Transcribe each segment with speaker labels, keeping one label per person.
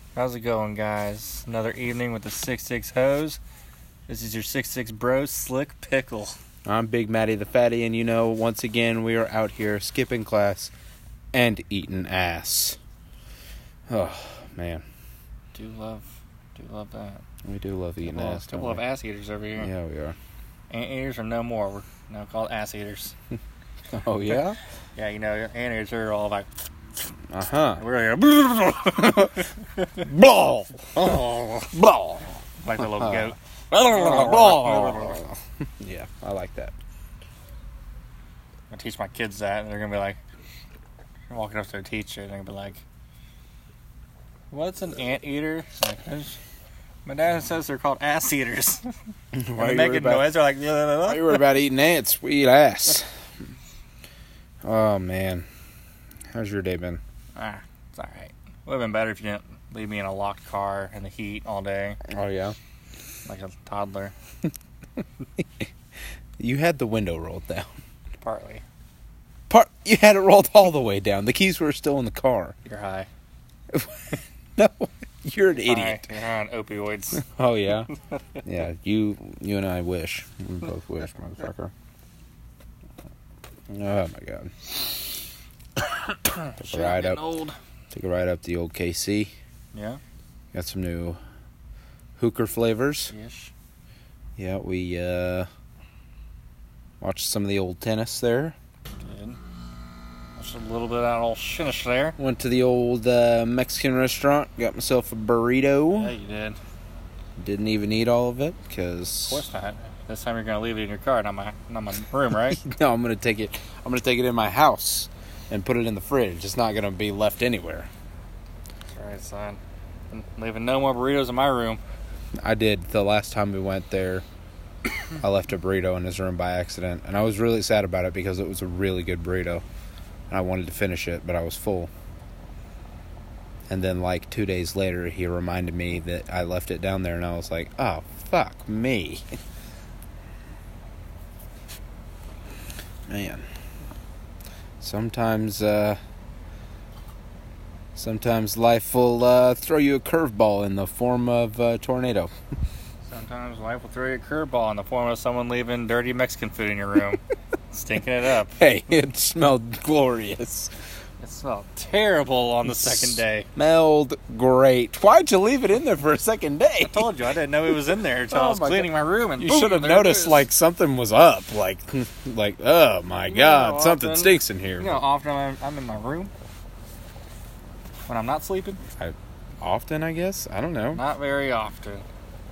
Speaker 1: How's it going, guys? Another evening with the 6'6 hose. This is your 6'6 bro, Slick Pickle.
Speaker 2: I'm Big Matty the Fatty, and once again, we are out here skipping class and eating ass. Oh, man.
Speaker 1: Do love that.
Speaker 2: We do love eating ass,
Speaker 1: A couple of ass eaters over here.
Speaker 2: Yeah, we are.
Speaker 1: Ant eaters are no more. We're now called ass eaters.
Speaker 2: Oh, yeah?
Speaker 1: Yeah, ant eaters are all like...
Speaker 2: Uh-huh.
Speaker 1: We're like...
Speaker 2: Blah! Blah!
Speaker 1: like the little goat.
Speaker 2: Yeah, I like that.
Speaker 1: I teach my kids that, and they're going to be like... walking up to their teacher, and they're going to be like... What's an ant eater? Like, my dad says they're called ass eaters.
Speaker 2: Why
Speaker 1: they make a noise. They're like,
Speaker 2: why you worried about eating ants? We eat ass. Oh, man. How's your day been?
Speaker 1: It's alright. Would have been better if you didn't leave me in a locked car in the heat all day.
Speaker 2: Oh, yeah?
Speaker 1: Like a toddler.
Speaker 2: You had the window rolled down.
Speaker 1: Partly.
Speaker 2: You had it rolled all the way down. The keys were still in the car.
Speaker 1: You're high.
Speaker 2: No, you're an idiot.
Speaker 1: You're high on opioids.
Speaker 2: Oh, yeah? Yeah, you and I wish. We both wish, motherfucker. Oh, my God. Took a ride up.
Speaker 1: Old.
Speaker 2: Took a ride up the old KC.
Speaker 1: Yeah?
Speaker 2: Got some new hooker flavors.
Speaker 1: Yes.
Speaker 2: Yeah, we watched some of the old tennis there.
Speaker 1: Good. Just a little bit of that old shinish there.
Speaker 2: Went to the old Mexican restaurant. Got myself a burrito.
Speaker 1: Yeah, you did.
Speaker 2: Didn't even eat all of it
Speaker 1: Of
Speaker 2: because...
Speaker 1: course not. This time you're going to leave it in your car, not my room, right?
Speaker 2: No, I'm gonna take it in my house and put it in the fridge. It's not gonna be left anywhere.
Speaker 1: That's right, son. I'm leaving no more burritos in my room.
Speaker 2: I did the last time we went there. I left a burrito in his room by accident, and I was really sad about it because it was a really good burrito, and I wanted to finish it, but I was full. And then, 2 days later, he reminded me that I left it down there, and I was like, "Oh, fuck me." Man, sometimes life will throw you a curveball in the form of a tornado.
Speaker 1: Sometimes life will throw you a curveball in the form of someone leaving dirty Mexican food in your room. Stinking it up.
Speaker 2: Hey, it smelled glorious.
Speaker 1: It smelled terrible on the second day.
Speaker 2: Smelled great. Why'd you leave it in there for a second day?
Speaker 1: I told you, I didn't know it was in there until I was cleaning my room. And
Speaker 2: you
Speaker 1: boom,
Speaker 2: should have
Speaker 1: there
Speaker 2: noticed,
Speaker 1: it is.
Speaker 2: something was up. Oh my God, something
Speaker 1: often,
Speaker 2: stinks in here.
Speaker 1: You know how often I'm in my room? When I'm not sleeping?
Speaker 2: Often, I guess? I don't know.
Speaker 1: Not very often.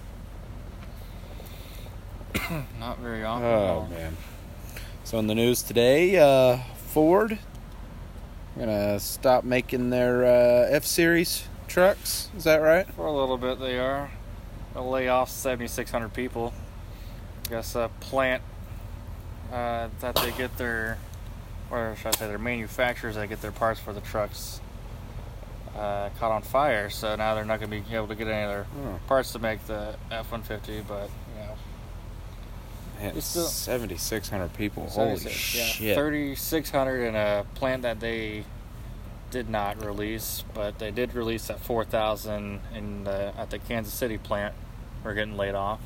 Speaker 1: Not very often at
Speaker 2: Oh,
Speaker 1: all.
Speaker 2: man. So in the news today, Ford going to stop making their F-Series trucks. Is that right?
Speaker 1: For a little bit they are. They'll lay off 7,600 people. I guess a plant that they get their, or should I say their manufacturers that get their parts for the trucks caught on fire. So now they're not going to be able to get any of their parts to make the F-150, but,
Speaker 2: Man,
Speaker 1: It's still
Speaker 2: 7,600 people. Holy
Speaker 1: 36,
Speaker 2: shit.
Speaker 1: Yeah, 3,600 in a plant that they did not release, but they did release that 4,000 at the Kansas City plant. We're getting laid off.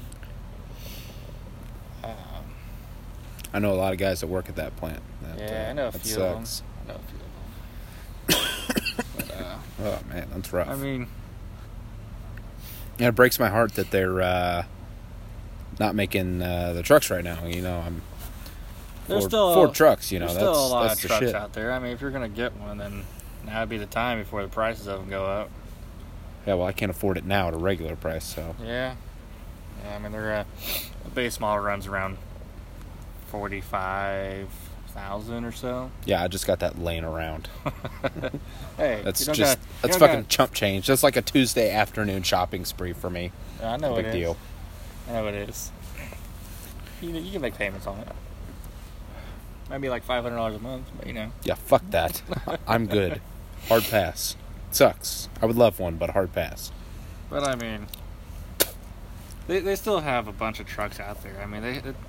Speaker 2: I know a lot of guys that work at that plant.
Speaker 1: I know a
Speaker 2: that
Speaker 1: few
Speaker 2: sucks.
Speaker 1: of them. But,
Speaker 2: Oh, man, that's rough.
Speaker 1: I mean,
Speaker 2: Yeah, it breaks my heart that they're not making the trucks right now.
Speaker 1: there's
Speaker 2: Ford trucks.
Speaker 1: there's still a lot
Speaker 2: that's
Speaker 1: of
Speaker 2: the
Speaker 1: trucks
Speaker 2: shit.
Speaker 1: out there. I mean, if you're gonna get one, then now would be the time before the prices of them go up.
Speaker 2: Yeah, well, I can't afford it now at a regular price. So
Speaker 1: Yeah. I mean, they're a base model runs around 45,000 or so.
Speaker 2: yeah, I just got that laying around.
Speaker 1: Hey,
Speaker 2: That's
Speaker 1: you don't
Speaker 2: just
Speaker 1: gotta- you
Speaker 2: that's
Speaker 1: don't
Speaker 2: fucking chump change. That's like a Tuesday afternoon shopping spree for me.
Speaker 1: I know
Speaker 2: Big
Speaker 1: it is.
Speaker 2: deal.
Speaker 1: I know it is. You can make payments on it. Might be like $500 a month, but
Speaker 2: Yeah, fuck that. I'm good. Hard pass. Sucks. I would love one, but hard pass.
Speaker 1: But I mean, they still have a bunch of trucks out there. I mean,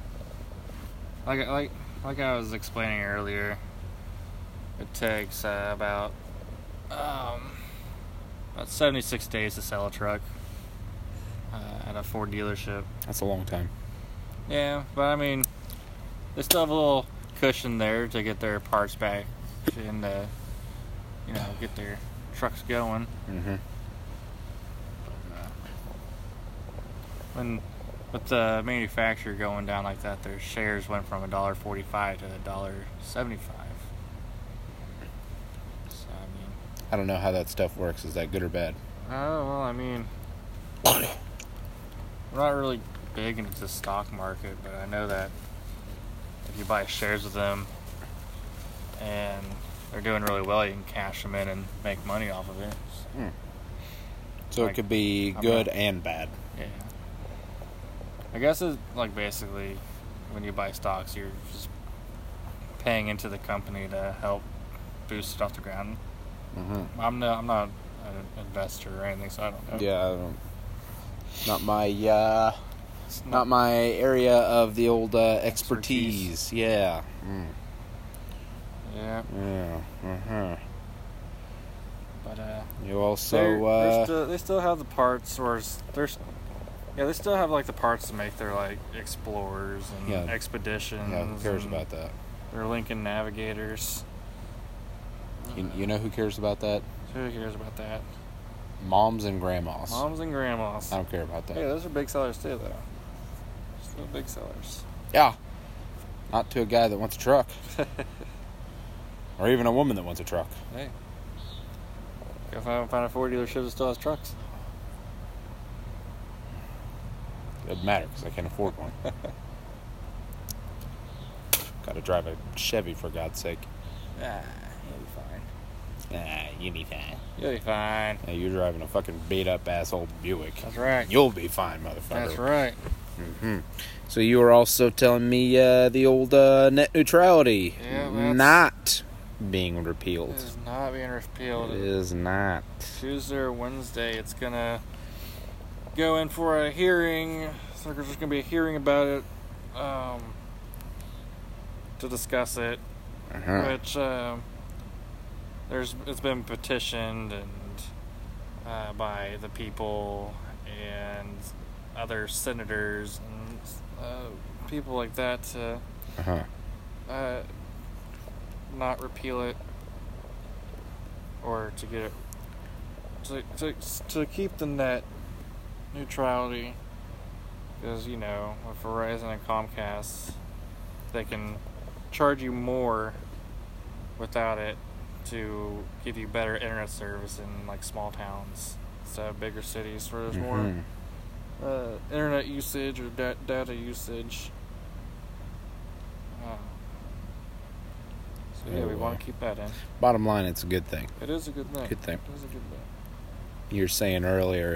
Speaker 1: like I was explaining earlier, it takes about about 76 days to sell a truck at a Ford dealership.
Speaker 2: That's a long time.
Speaker 1: Yeah, but I mean, they still have a little cushion there to get their parts back and get their trucks going.
Speaker 2: Mm-hmm.
Speaker 1: When with the manufacturer going down like that, their shares went from $1.45 to $1.75. So
Speaker 2: I don't know how that stuff works. Is that good or bad?
Speaker 1: we're not really big into the stock market, but I know that if you buy shares with them and they're doing really well, you can cash them in and make money off of it.
Speaker 2: So it could be good and bad.
Speaker 1: Yeah. I guess it's like basically when you buy stocks, you're just paying into the company to help boost it off the ground.
Speaker 2: Mm-hmm.
Speaker 1: I'm not an investor or anything, so I don't know.
Speaker 2: Yeah, I don't. Not my area of the old expertise. Yeah. Mm.
Speaker 1: Yeah.
Speaker 2: Yeah. Uh-huh.
Speaker 1: But
Speaker 2: you also
Speaker 1: they still have the parts, they still have like the parts to make their like Explorers and Expeditions.
Speaker 2: Yeah, who cares about that?
Speaker 1: Their Lincoln Navigators.
Speaker 2: You know who cares about that?
Speaker 1: Who cares about that?
Speaker 2: Moms and grandmas.
Speaker 1: Moms and grandmas.
Speaker 2: I don't care about that.
Speaker 1: Hey, those are big sellers too, though. Still big sellers.
Speaker 2: Yeah. Not to a guy that wants a truck. Or even a woman that wants a truck.
Speaker 1: Hey. Go find a Ford dealership that still has trucks.
Speaker 2: Doesn't matter because I can't afford one. Got to drive a Chevy for God's sake.
Speaker 1: You'll be fine.
Speaker 2: You'll be fine.
Speaker 1: You'll be fine.
Speaker 2: Yeah, you're driving a fucking beat up asshole Buick.
Speaker 1: That's right.
Speaker 2: You'll be fine, motherfucker.
Speaker 1: That's right.
Speaker 2: Mm-hmm. So you were also telling me the old net neutrality not being repealed.
Speaker 1: It is not being repealed.
Speaker 2: It is not.
Speaker 1: Tuesday or Wednesday, it's gonna go in for a hearing. So there's just gonna be a hearing about it, to discuss it.
Speaker 2: Uh-huh.
Speaker 1: Which it's been petitioned and by the people and other senators and people like that to not repeal it, or to get it to keep the net neutrality, because with Verizon and Comcast, they can charge you more without it to give you better internet service in like small towns instead of bigger cities where there's more internet usage or data usage. So yeah, we want to keep that in.
Speaker 2: Bottom line, it's a good thing.
Speaker 1: It is a good thing.
Speaker 2: Good thing.
Speaker 1: It is a good thing.
Speaker 2: You were saying earlier,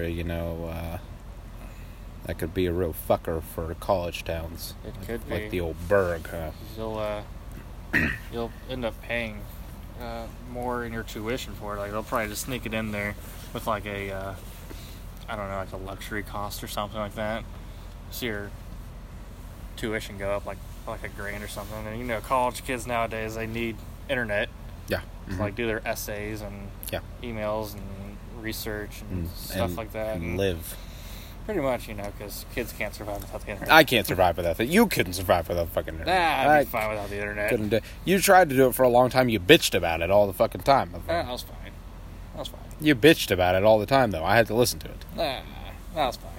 Speaker 2: that could be a real fucker for college towns.
Speaker 1: It could be.
Speaker 2: Like the old Berg, huh?
Speaker 1: You'll end up paying more in your tuition for it. Like they'll probably just sneak it in there with like a like a luxury cost or something like that. See your tuition go up like $1,000 or something. And college kids nowadays, they need internet.
Speaker 2: Yeah.
Speaker 1: To like do their essays and emails and research and stuff like that.
Speaker 2: And live.
Speaker 1: Pretty much, because kids can't survive without the internet.
Speaker 2: I can't survive without that. You couldn't survive without the fucking internet.
Speaker 1: I'd be fine without the internet.
Speaker 2: Couldn't do. You tried to do it for a long time. You bitched about it all the fucking time.
Speaker 1: I was fine.
Speaker 2: You bitched about it all the time, though. I had to listen to it.
Speaker 1: I was fine.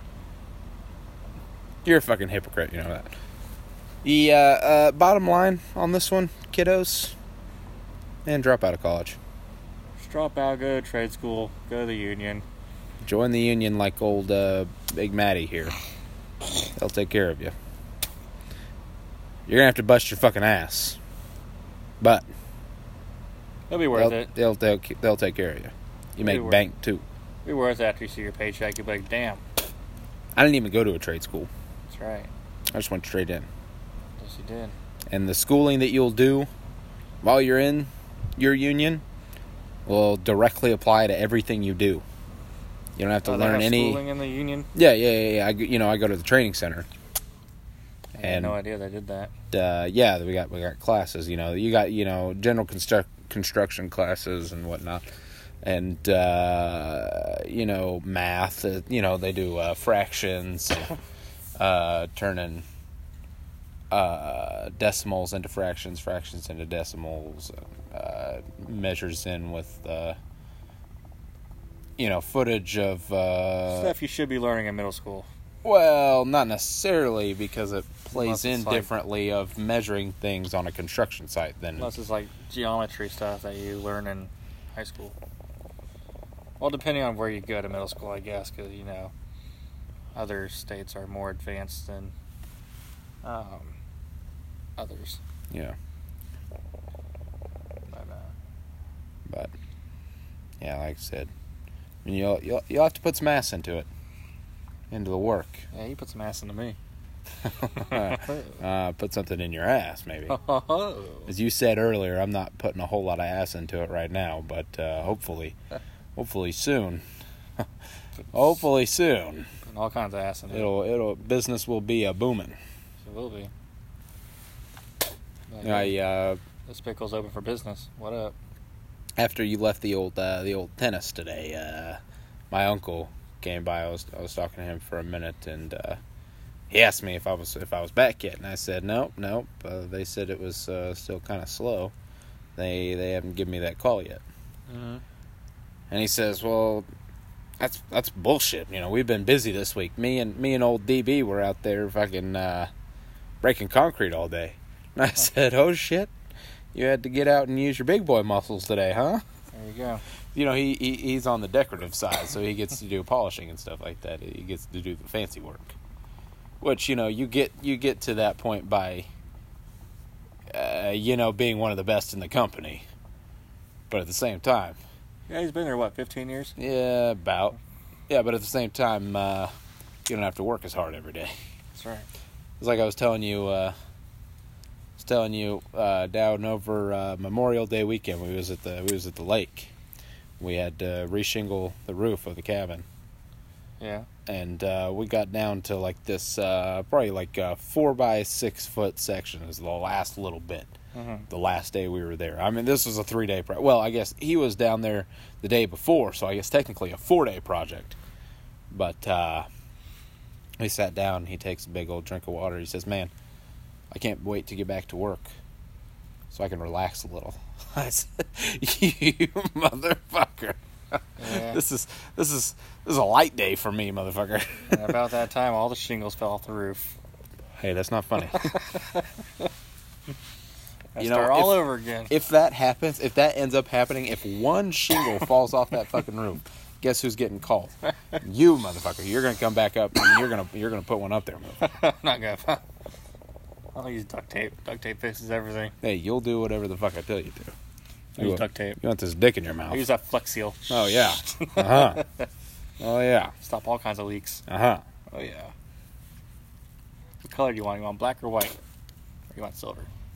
Speaker 2: You're a fucking hypocrite, you know that. The bottom line on this one, kiddos, and drop out of college.
Speaker 1: Just drop out, go to trade school, go to the union.
Speaker 2: Join the union like old Big Matty here. They'll take care of you. You're going to have to bust your fucking ass. But
Speaker 1: it'll be worth it.
Speaker 2: They'll take care of you. You make bank, too.
Speaker 1: It'll be worth it after you see your paycheck. You'll be like, damn.
Speaker 2: I didn't even go to a trade school.
Speaker 1: That's right.
Speaker 2: I just went straight in.
Speaker 1: Yes, you did.
Speaker 2: And the schooling that you'll do while you're in your union will directly apply to everything you do. You don't have to learn any
Speaker 1: schooling in the union.
Speaker 2: Yeah. I go to the training center.
Speaker 1: I had no idea they did that.
Speaker 2: We got classes. You got general construction classes and whatnot. and math. They do fractions, turning decimals into fractions, fractions into decimals, measures in with footage of
Speaker 1: stuff you should be learning in middle school.
Speaker 2: Well, not necessarily, because it plays in
Speaker 1: like,
Speaker 2: differently of measuring things on a construction site than...
Speaker 1: Unless it's like geometry stuff that you learn in high school. Well, depending on where you go to middle school, I guess, because, other states are more advanced than others.
Speaker 2: Yeah. But yeah, like I said, I mean, you'll have to put some ass into it. Into the work.
Speaker 1: Yeah, you put some ass into me.
Speaker 2: Put something in your ass, maybe. As you said earlier, I'm not putting a whole lot of ass into it right now, but hopefully soon. Hopefully soon.
Speaker 1: Putting all kinds of ass into it.
Speaker 2: Business will be a booming.
Speaker 1: It will be. This pickle's open for business. What up?
Speaker 2: After you left the old tennis today, my uncle came by. I was talking to him for a minute, and he asked me if I was back yet, and I said nope. They said it was still kind of slow. They haven't given me that call yet.
Speaker 1: Mm-hmm.
Speaker 2: And he says, well, that's bullshit. We've been busy this week. Me and old DB were out there fucking breaking concrete all day. And I said, oh shit, you had to get out and use your big boy muscles today, huh?
Speaker 1: There you go.
Speaker 2: He's on the decorative side, so he gets to do polishing and stuff like that. He gets to do the fancy work, which you get to that point by being one of the best in the company. But at the same time,
Speaker 1: yeah, he's been there 15 years?
Speaker 2: Yeah, about. Yeah, but at the same time, you don't have to work as hard every day.
Speaker 1: That's right.
Speaker 2: It's like I was telling you. Down over Memorial Day weekend, we was at the lake. We had to reshingle the roof of the cabin.
Speaker 1: Yeah.
Speaker 2: And we got down to like this, probably like a 4 by 6 foot section is the last little bit.
Speaker 1: Mm-hmm.
Speaker 2: The last day we were there. I mean, this was a 3-day project. Well, I guess he was down there the day before, so I guess technically a 4-day project. But we sat down. He takes a big old drink of water. He says, "Man, I can't wait to get back to work so I can relax a little." I said, "You motherfucker.
Speaker 1: Yeah.
Speaker 2: This is a light day for me, motherfucker."
Speaker 1: And about that time, all the shingles fell off the roof.
Speaker 2: Hey, that's not funny.
Speaker 1: Start all over again.
Speaker 2: If that happens, if that ends up happening, if one shingle falls off that fucking roof, guess who's getting called? You, motherfucker. You're gonna come back up and you're gonna put one up there, motherfucker.
Speaker 1: I'm not gonna. I'll use duct tape. Duct tape fixes everything.
Speaker 2: Hey, you'll do whatever the fuck I tell you to.
Speaker 1: I use duct tape.
Speaker 2: You want this dick in your mouth?
Speaker 1: I use that Flex Seal.
Speaker 2: Oh yeah. Uh-huh. Oh yeah.
Speaker 1: Stop all kinds of leaks.
Speaker 2: Uh-huh.
Speaker 1: Oh yeah. What color do you want? You want black or white? Or you want silver?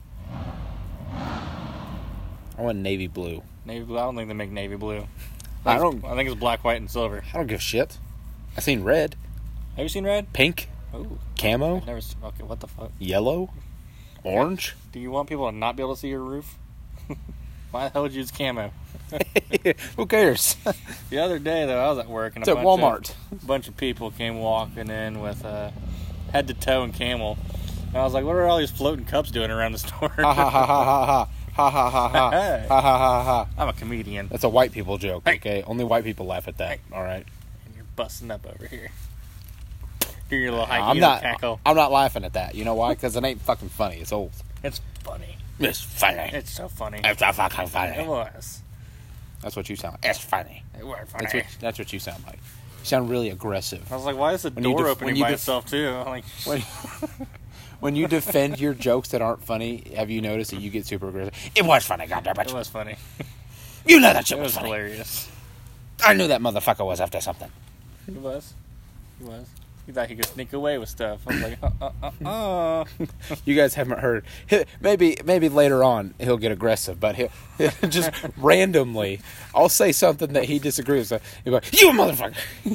Speaker 2: I want navy blue.
Speaker 1: Navy blue? I don't think they make navy blue.
Speaker 2: I
Speaker 1: think it's black, white, and silver.
Speaker 2: don't give a shit. I seen red.
Speaker 1: Have you seen red?
Speaker 2: Pink.
Speaker 1: Ooh.
Speaker 2: Camo.
Speaker 1: I've never seen. Okay, what the fuck?
Speaker 2: Yellow. Orange.
Speaker 1: Do you want people to not be able to see your roof? Why the hell would you use camo?
Speaker 2: Who cares?
Speaker 1: The other day, though, I was at work and
Speaker 2: It's at Walmart.
Speaker 1: A bunch of people came walking in with head to toe and camel. And I was like, what are all these floating cups doing around the store?
Speaker 2: Ha ha ha ha ha ha. Ha ha ha ha.
Speaker 1: Hey.
Speaker 2: Ha ha ha ha.
Speaker 1: I'm a comedian.
Speaker 2: That's a white people joke,
Speaker 1: Hey.
Speaker 2: okay? Only white people laugh at that,
Speaker 1: Hey.
Speaker 2: alright?
Speaker 1: And you're busting up over here. Do your little high
Speaker 2: I'm
Speaker 1: cackle.
Speaker 2: not laughing at that. You know why? Because it ain't fucking funny. It's old.
Speaker 1: It's funny.
Speaker 2: It's funny.
Speaker 1: It's so funny.
Speaker 2: It's so fucking
Speaker 1: It
Speaker 2: funny.
Speaker 1: was.
Speaker 2: That's what you sound like. It's funny.
Speaker 1: It was funny.
Speaker 2: That's what you sound like. You sound really aggressive.
Speaker 1: I was like, why is the
Speaker 2: When you
Speaker 1: door
Speaker 2: def-
Speaker 1: opening
Speaker 2: when you
Speaker 1: by
Speaker 2: def-
Speaker 1: itself, too? I'm like,
Speaker 2: When you defend your jokes that aren't funny, have you noticed that you get super aggressive? It was funny, goddammit.
Speaker 1: it was funny.
Speaker 2: You know that shit
Speaker 1: It
Speaker 2: was
Speaker 1: was
Speaker 2: funny.
Speaker 1: hilarious.
Speaker 2: I knew that motherfucker was after something.
Speaker 1: He was. He thought he could sneak away with stuff. I was like,
Speaker 2: You guys haven't heard. Maybe later on he'll get aggressive, but he'll just randomly. I'll say something that he disagrees with. He'll go, "You motherfucker!"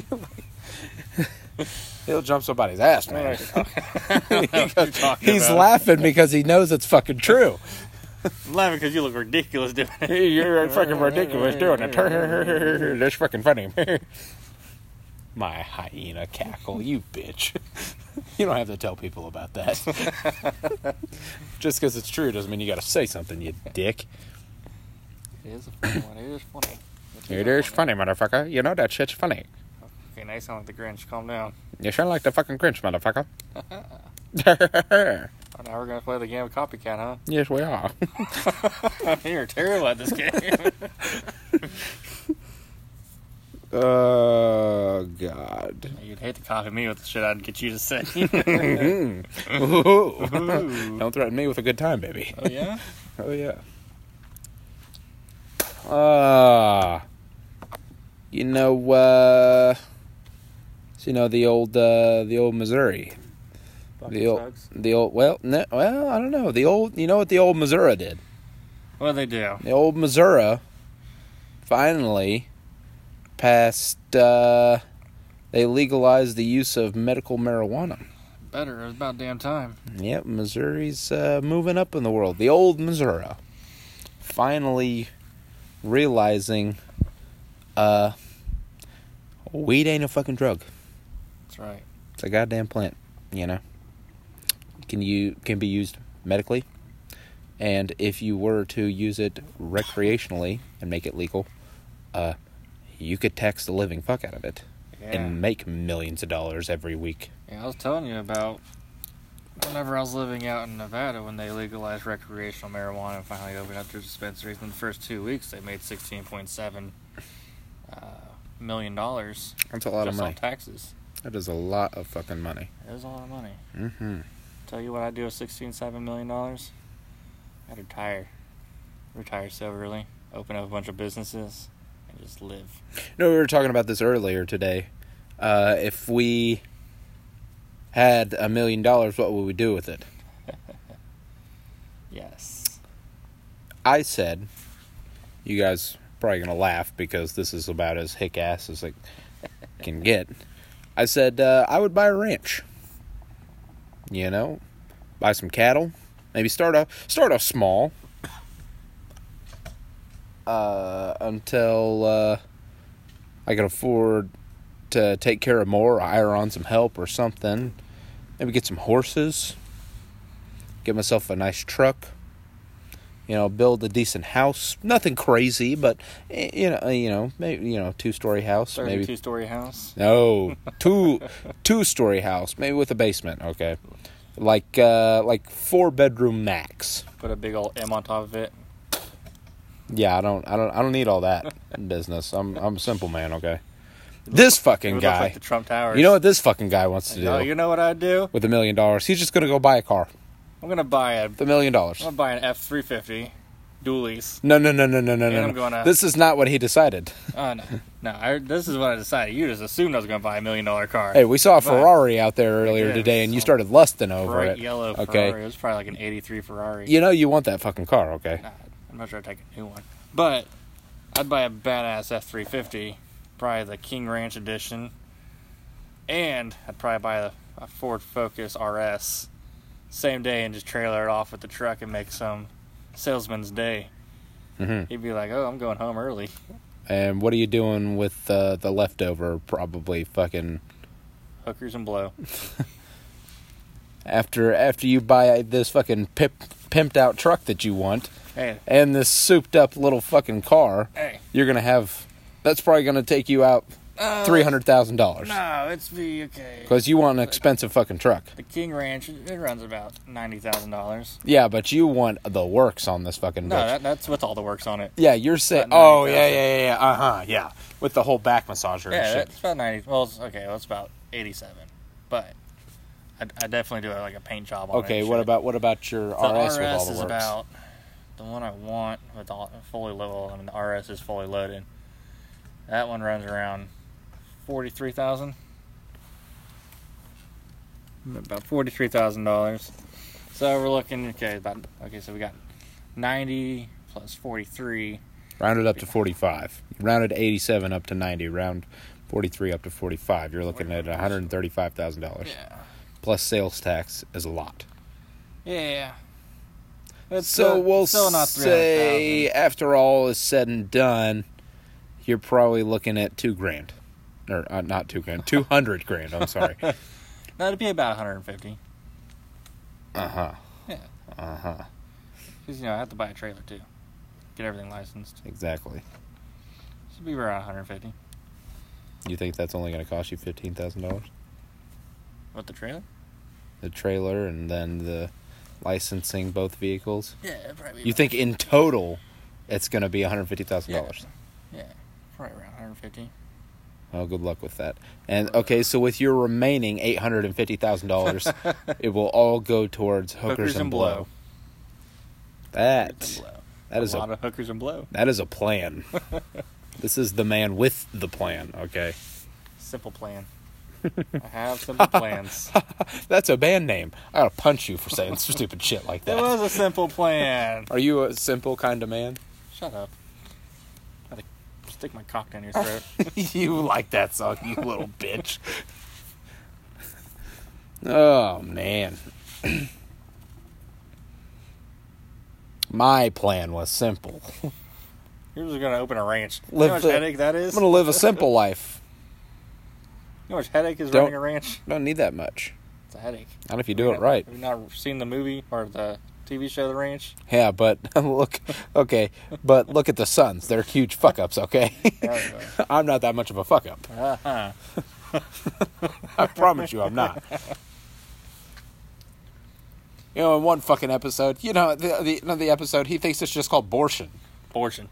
Speaker 2: He'll jump somebody's ass, man. He's laughing because he knows it's fucking true.
Speaker 1: I'm laughing because you look ridiculous doing it.
Speaker 2: You're fucking ridiculous doing it. That's fucking funny. My hyena cackle, you bitch. You don't have to tell people about that. Just because it's true doesn't mean you gotta say something, you dick.
Speaker 1: It is a funny one. It is funny.
Speaker 2: It is funny, motherfucker. You know that shit's funny.
Speaker 1: Okay, now you sound like the Grinch. Calm down.
Speaker 2: You sound like the fucking Grinch, motherfucker.
Speaker 1: Oh, now we're going to play the game of Copycat, huh?
Speaker 2: Yes, we are.
Speaker 1: You're terrible at this game.
Speaker 2: Oh, God.
Speaker 1: You'd hate to copy me with the shit I'd get you to say.
Speaker 2: Ooh. Don't threaten me with a good time, baby.
Speaker 1: Oh, yeah?
Speaker 2: Oh, yeah. The old Missouri. I don't know. You know what the old Missouri did?
Speaker 1: What did they do?
Speaker 2: The old Missouri finally passed, they legalized the use of medical marijuana.
Speaker 1: Better. It was about damn time.
Speaker 2: Yep, Missouri's moving up in the world. The old Missouri. Finally realizing weed ain't a fucking drug.
Speaker 1: That's right.
Speaker 2: It's a goddamn plant, you know. Can be used medically, and if you were to use it recreationally and make it legal, you could tax the living fuck out of it and make millions of dollars every week.
Speaker 1: Yeah, I was telling you about whenever I was living out in Nevada when they legalized recreational marijuana and finally opened up their dispensaries. In the first 2 weeks, they made $16.7 million.
Speaker 2: That's a lot of money.
Speaker 1: On taxes.
Speaker 2: That is a lot of fucking money.
Speaker 1: It is a lot of money.
Speaker 2: Mm-hmm.
Speaker 1: Tell you what I'd do with $16.7 million? I'd retire so early, open up a bunch of businesses, and just live.
Speaker 2: We were talking about this earlier today. If we had $1 million, what would we do with it?
Speaker 1: Yes.
Speaker 2: I said, you guys are probably going to laugh because this is about as hick-ass as it can get. I said, I would buy a ranch. You know, buy some cattle. Maybe start off small. Until I can afford to take care of more, or hire on some help or something. Maybe get some horses. Get myself a nice truck. You know, build a decent house. Nothing crazy, but maybe 2-story house. Maybe
Speaker 1: 2-story house.
Speaker 2: No, two-story house, maybe with a basement. Okay, like 4-bedroom max.
Speaker 1: Put a big old M on top of it.
Speaker 2: Yeah, I don't need all that business. I'm a simple man. Okay. This fucking guy.
Speaker 1: Like the Trump Towers.
Speaker 2: You know what this fucking guy wants to do?
Speaker 1: No, you know what I'd do?
Speaker 2: With $1 million, he's just gonna go buy a car.
Speaker 1: I'm gonna buy
Speaker 2: $1 million.
Speaker 1: I'm gonna buy an F-350 dualies.
Speaker 2: No.
Speaker 1: I'm gonna.
Speaker 2: This is not what he decided.
Speaker 1: Oh no. This is what I decided. You just assumed I was gonna buy $1 million car.
Speaker 2: Hey, we saw a Ferrari out there earlier today, and you started lusting over
Speaker 1: bright
Speaker 2: it.
Speaker 1: Yellow
Speaker 2: okay.
Speaker 1: Ferrari. It was probably like an '83 Ferrari.
Speaker 2: You know you want that fucking car, okay?
Speaker 1: Nah, I'm not sure I'd take a new one, but I'd buy a badass F-350, probably the King Ranch edition, and I'd probably buy a Ford Focus RS same day and just trailer it off with the truck and make some salesman's day.
Speaker 2: Mm-hmm.
Speaker 1: He'd be like, "Oh, I'm going home early."
Speaker 2: And what are you doing with the leftover? Probably fucking
Speaker 1: hookers and blow.
Speaker 2: After you buy this fucking pimped out truck that you want, and this souped up little fucking car, you're gonna have. That's probably gonna take you out $300,000.
Speaker 1: No, it's okay.
Speaker 2: Because you want an expensive fucking truck.
Speaker 1: The King Ranch, it runs about $90,000.
Speaker 2: Yeah, but you want the works on this fucking.
Speaker 1: No, that's with all the works on it.
Speaker 2: Yeah, you're saying. Oh yeah. With the whole back massager.
Speaker 1: Yeah,
Speaker 2: and shit.
Speaker 1: It's about 90. Well, it's about 87. But I definitely do like a paint job on it.
Speaker 2: Okay, what about your RS with all the works?
Speaker 1: Is about the one I want with all fully loaded. I mean, the RS is fully loaded. That one runs around $43,000. About $43,000. So we're looking so we got 90 plus 43.
Speaker 2: Rounded up to 45. Rounded 87 up to 90. Round 43 up to 45. You're looking at $135,000.
Speaker 1: Yeah.
Speaker 2: Plus sales tax is a lot.
Speaker 1: Yeah. It's
Speaker 2: So we'll
Speaker 1: still not
Speaker 2: say,
Speaker 1: 300,000.
Speaker 2: after all is said and done, you're probably looking at $2,000. Or not $2,000, $200,000. I'm sorry.
Speaker 1: That'd be about 150.
Speaker 2: Yeah.
Speaker 1: Because I have to buy a trailer too, get everything licensed.
Speaker 2: Exactly.
Speaker 1: Should be around 150.
Speaker 2: You think that's only going to cost you $15,000?
Speaker 1: What, the trailer?
Speaker 2: The trailer and then the licensing both vehicles?
Speaker 1: Yeah, probably.
Speaker 2: You think in total it's going to be $150,000?
Speaker 1: Yeah, probably around 150.
Speaker 2: Well, good luck with that. And okay, so with your remaining $850,000, it will all go towards hookers and blow. That is
Speaker 1: a lot of hookers and blow.
Speaker 2: That is a plan. This is the man with the plan. Okay.
Speaker 1: Simple plan. I have simple plans.
Speaker 2: That's a band name. I gotta punch you for saying stupid shit like that.
Speaker 1: It was a simple plan.
Speaker 2: Are you a simple kind of man?
Speaker 1: Shut up. I had to stick my cock down your throat.
Speaker 2: You like that song, you little bitch. Oh, man. My plan was simple.
Speaker 1: You're just going to open a ranch. You
Speaker 2: Live
Speaker 1: know how much
Speaker 2: the-
Speaker 1: headache that is?
Speaker 2: I'm gonna live a simple life.
Speaker 1: You know how much headache is
Speaker 2: Don't-
Speaker 1: running a ranch?
Speaker 2: Don't need that much.
Speaker 1: It's a headache.
Speaker 2: Not if you do it right.
Speaker 1: Have you not seen the movie or the TV show The Ranch?
Speaker 2: Yeah, but look at the Suns. They're huge fuck ups, okay? I'm not that much of a fuck up.
Speaker 1: Uh-huh.
Speaker 2: I promise you I'm not. You know, in one fucking episode, the episode, he thinks it's just called abortion.
Speaker 1: Abortion.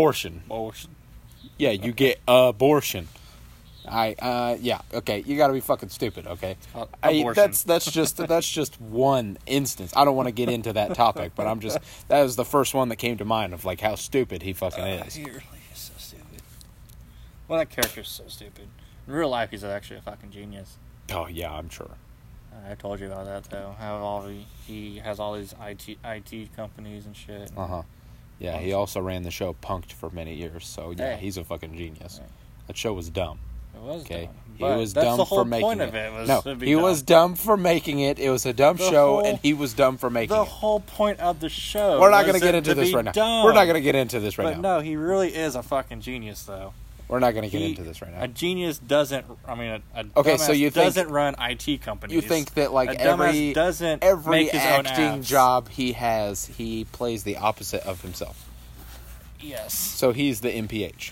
Speaker 2: Yeah, you get abortion. Yeah, okay, you gotta be fucking stupid, okay?
Speaker 1: Abortion.
Speaker 2: That's just one instance. I don't want to get into that topic, but that was the first one that came to mind of like how stupid he fucking is.
Speaker 1: He really is so stupid. Well, that character's so stupid. In real life, he's actually a fucking genius.
Speaker 2: Oh yeah, I'm sure.
Speaker 1: I told you about that though. How he has all these IT companies and shit.
Speaker 2: Yeah, he also ran the show Punk'd for many years, so yeah,
Speaker 1: Hey.
Speaker 2: he's a fucking genius.
Speaker 1: Right.
Speaker 2: That show was dumb.
Speaker 1: It was
Speaker 2: Okay,
Speaker 1: dumb.
Speaker 2: he
Speaker 1: But
Speaker 2: was
Speaker 1: that's
Speaker 2: dumb
Speaker 1: the whole
Speaker 2: for making
Speaker 1: point
Speaker 2: it.
Speaker 1: of it. Was
Speaker 2: No,
Speaker 1: to be
Speaker 2: he
Speaker 1: dumb.
Speaker 2: was dumb for making it. It was a dumb show, and he was dumb for making
Speaker 1: The
Speaker 2: it.
Speaker 1: whole point of the show.
Speaker 2: We're not going
Speaker 1: was
Speaker 2: to get
Speaker 1: it
Speaker 2: into
Speaker 1: to
Speaker 2: this
Speaker 1: be
Speaker 2: right now.
Speaker 1: dumb.
Speaker 2: We're not going to get into this right
Speaker 1: But
Speaker 2: now.
Speaker 1: no, he really is a fucking genius, though.
Speaker 2: We're not going to get into this right now.
Speaker 1: A genius doesn't. I mean, a
Speaker 2: Okay, so
Speaker 1: dumbass
Speaker 2: you think-
Speaker 1: doesn't run IT companies.
Speaker 2: You think that like
Speaker 1: a dumbass
Speaker 2: every
Speaker 1: doesn't
Speaker 2: every
Speaker 1: make his own
Speaker 2: acting
Speaker 1: apps.
Speaker 2: job he has, he plays the opposite of himself.
Speaker 1: Yes.
Speaker 2: So he's the MPH.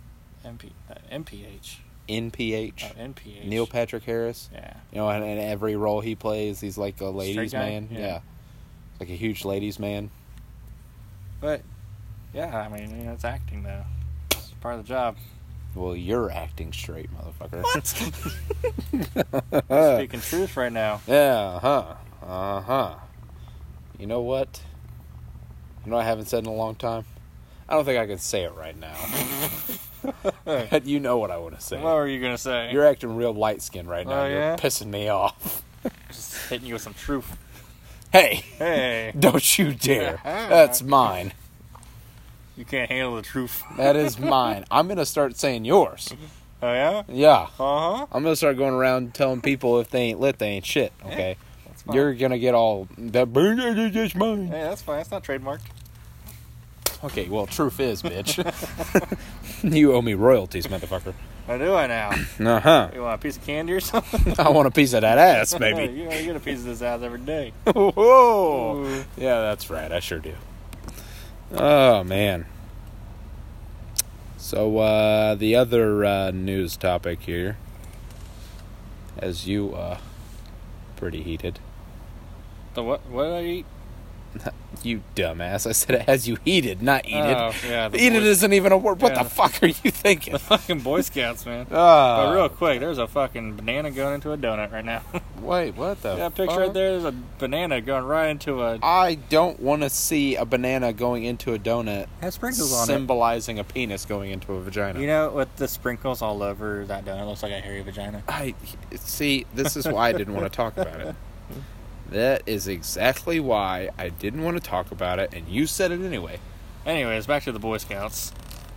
Speaker 1: MPH.
Speaker 2: NPH.
Speaker 1: Oh, NPH.
Speaker 2: Neil Patrick Harris.
Speaker 1: Yeah.
Speaker 2: You know, and in every role he plays, he's like a ladies'
Speaker 1: Straight guy?
Speaker 2: man.
Speaker 1: Yeah.
Speaker 2: Yeah. Like a huge ladies' man.
Speaker 1: But yeah, I mean, it's acting though. It's part of the job.
Speaker 2: Well, you're acting straight, motherfucker.
Speaker 1: What? Speaking truth right now.
Speaker 2: Yeah, You know what? You know what I haven't said in a long time? I don't think I can say it right now. But you know what I want to say.
Speaker 1: What were you gonna say?
Speaker 2: You're acting real light-skinned right now.
Speaker 1: Oh,
Speaker 2: You're
Speaker 1: yeah?
Speaker 2: pissing me off.
Speaker 1: Just hitting you with some truth.
Speaker 2: Hey,
Speaker 1: Hey,
Speaker 2: don't you dare. That's mine.
Speaker 1: you can't handle the truth.
Speaker 2: That is mine. I'm going to start saying yours.
Speaker 1: Oh yeah.
Speaker 2: Yeah.
Speaker 1: Uh huh.
Speaker 2: I'm going to start going around telling people if they ain't lit, they ain't shit. Okay?
Speaker 1: That's fine.
Speaker 2: You're going to get all that. That's mine.
Speaker 1: Hey, that's fine. That's not trademarked.
Speaker 2: Okay, well, truth is, bitch. You owe me royalties, motherfucker.
Speaker 1: How do I now?
Speaker 2: Uh-huh.
Speaker 1: You want a piece of candy or something?
Speaker 2: I want a piece of that ass, baby.
Speaker 1: You get a piece of this ass every day.
Speaker 2: Whoa.
Speaker 1: Ooh.
Speaker 2: Yeah, that's right. I sure do. Oh, man. So, the other news topic here, as you, pretty heated.
Speaker 1: The what? What did I eat?
Speaker 2: You dumbass. I said it has you heated, not eated.
Speaker 1: Oh, yeah. the
Speaker 2: Eated
Speaker 1: Boy-
Speaker 2: isn't even a word. What
Speaker 1: Yeah.
Speaker 2: the fuck are you thinking?
Speaker 1: the fucking Boy Scouts, man. But
Speaker 2: Ah,
Speaker 1: real quick, there's a fucking banana going into a donut right now.
Speaker 2: wait, what the
Speaker 1: That picture
Speaker 2: fuck?
Speaker 1: right there, there's a banana going right into a...
Speaker 2: I don't want to see a banana going into a donut
Speaker 1: Has sprinkles on
Speaker 2: symbolizing a penis going into a vagina.
Speaker 1: it. You know, with the sprinkles all over that donut, it looks like a hairy vagina.
Speaker 2: I see. This is why I didn't want to talk about it. That is exactly why I didn't want to talk about it, and you said it anyway.
Speaker 1: Anyways, back to the Boy Scouts.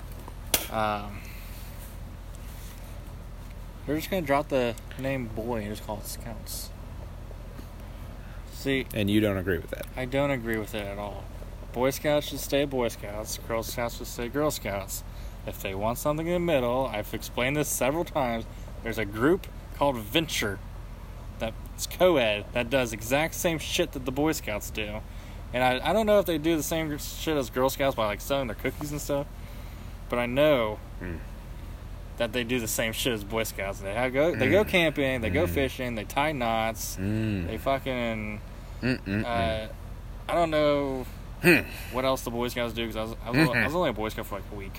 Speaker 1: They're just gonna drop the name boy and just call it Scouts. See,
Speaker 2: And you don't agree with that.
Speaker 1: I don't agree with it at all. Boy Scouts should stay Boy Scouts. Girl Scouts should stay Girl Scouts. If they want something in the middle, I've explained this several times. There's a group called Venture that's co-ed that does exact same shit that the Boy Scouts do. And I don't know if they do the same shit as Girl Scouts by like selling their cookies and stuff, but I know that they do the same shit as Boy Scouts. They go camping, they go fishing, they tie knots, they fucking I don't know what else the Boy Scouts do, because I was only a Boy Scout for like a week.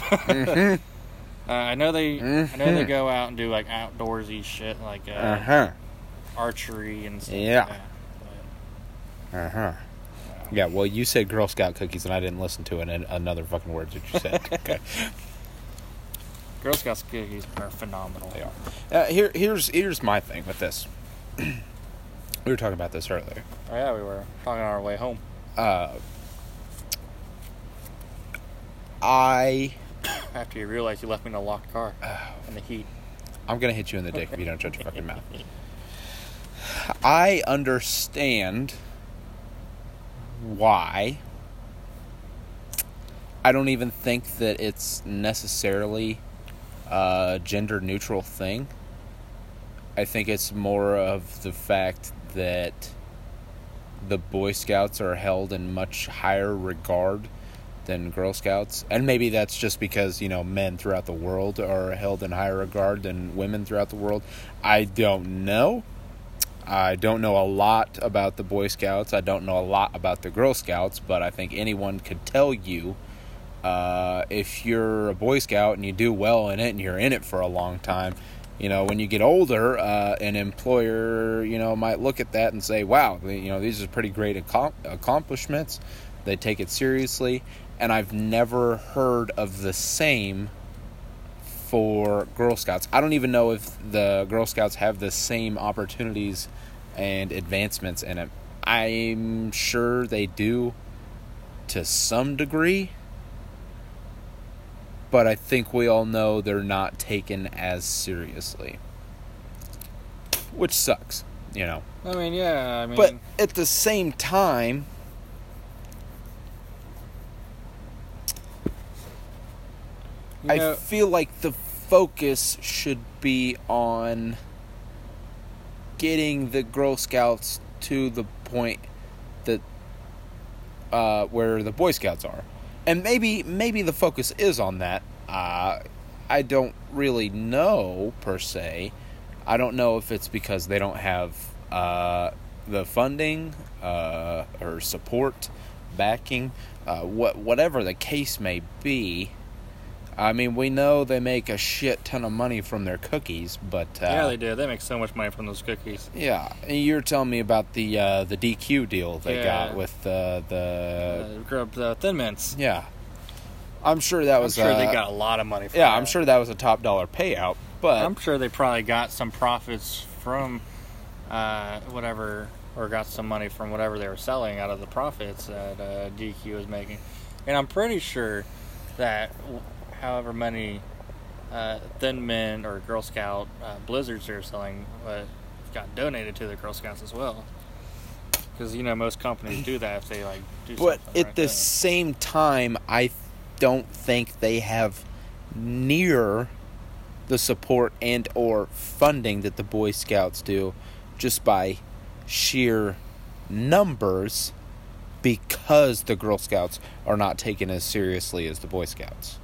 Speaker 1: I know they go out and do like outdoorsy shit like archery and stuff.
Speaker 2: Yeah.
Speaker 1: Like that.
Speaker 2: Yeah, well, you said Girl Scout cookies, and I didn't listen to another fucking word that you said. Okay.
Speaker 1: Girl Scout cookies are phenomenal.
Speaker 2: They are. Here's my thing with this. We were talking about this earlier.
Speaker 1: Oh yeah, we were talking on our way home. After you realize you left me in a locked car in the heat.
Speaker 2: I'm gonna hit you in the dick if you don't shut your fucking mouth. I understand why. I don't even think that it's necessarily a gender neutral thing. I think it's more of the fact that the Boy Scouts are held in much higher regard than Girl Scouts. And maybe that's just because, men throughout the world are held in higher regard than women throughout the world. I don't know. I don't know a lot about the Boy Scouts. I don't know a lot about the Girl Scouts, but I think anyone could tell you if you're a Boy Scout and you do well in it and you're in it for a long time, when you get older, an employer, might look at that and say, wow, these are pretty great accomplishments. They take it seriously. And I've never heard of the same for Girl Scouts. I don't even know if the Girl Scouts have the same opportunities and advancements in it. I'm sure they do to some degree, but I think we all know they're not taken as seriously, which sucks,
Speaker 1: I mean, yeah,
Speaker 2: But at the same time, I feel like the focus should be on getting the Girl Scouts to the point that where the Boy Scouts are, and maybe the focus is on that. I don't really know per se. I don't know if it's because they don't have the funding or support, backing, whatever the case may be. I mean, we know they make a shit ton of money from their cookies, but
Speaker 1: yeah, they do. They make so much money from those cookies.
Speaker 2: Yeah, and you're telling me about the DQ deal they got with the
Speaker 1: Thin Mints.
Speaker 2: Yeah, I'm sure that was.
Speaker 1: I'm sure they got a lot of money.
Speaker 2: Yeah, I'm sure that was a top dollar payout. But
Speaker 1: I'm sure they probably got some profits from whatever, or got some money from whatever they were selling out of the profits that DQ was making, and I'm pretty sure that however many Thin Mint or Girl Scout blizzards they're selling got donated to the Girl Scouts as well. Because, most companies do that if they, do something.
Speaker 2: But at the same time, I don't think they have near the support and or funding that the Boy Scouts do, just by sheer numbers, because the Girl Scouts are not taken as seriously as the Boy Scouts.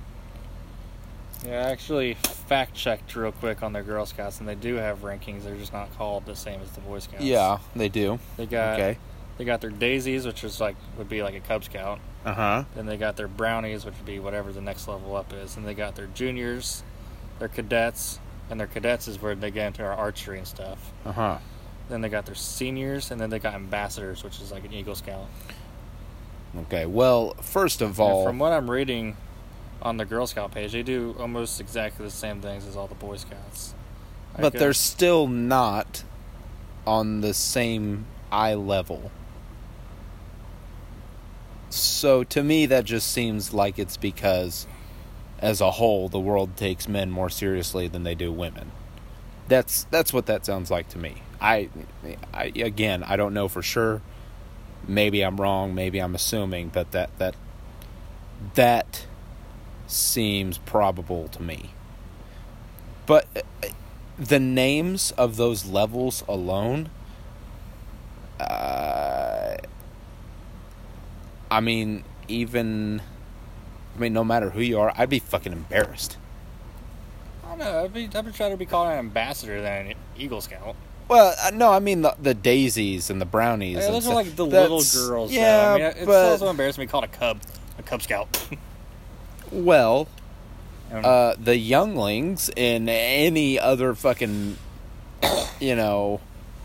Speaker 1: Yeah, I actually fact-checked real quick on their Girl Scouts, and they do have rankings. They're just not called the same as the Boy Scouts.
Speaker 2: Yeah, they do.
Speaker 1: They got their Daisies, which is would be like a Cub Scout. Then they got their Brownies, which would be whatever the next level up is. And they got their Juniors, their Cadets, and their Cadets is where they get into our archery and stuff. Then they got their Seniors, and then they got Ambassadors, which is like an Eagle Scout.
Speaker 2: Okay, well, first of all,
Speaker 1: from what I'm reading on the Girl Scout page, they do almost exactly the same things as all the Boy Scouts.
Speaker 2: But they're still not on the same eye level. So to me, that just seems like it's because, as a whole, the world takes men more seriously than they do women. That's what that sounds like to me. I don't know for sure. Maybe I'm wrong. Maybe I'm assuming, but that seems probable to me. But the names of those levels alone, no matter who you are, I'd be fucking embarrassed.
Speaker 1: I don't know. I'd be trying to be called an ambassador than an Eagle Scout.
Speaker 2: Well, no, I mean the daisies and the brownies.
Speaker 1: Yeah,
Speaker 2: and
Speaker 1: those
Speaker 2: stuff.
Speaker 1: are like the little girls.
Speaker 2: Yeah,
Speaker 1: I mean, it's
Speaker 2: but
Speaker 1: also embarrassing to be called a Cub Scout.
Speaker 2: well, the younglings in any other fucking, well,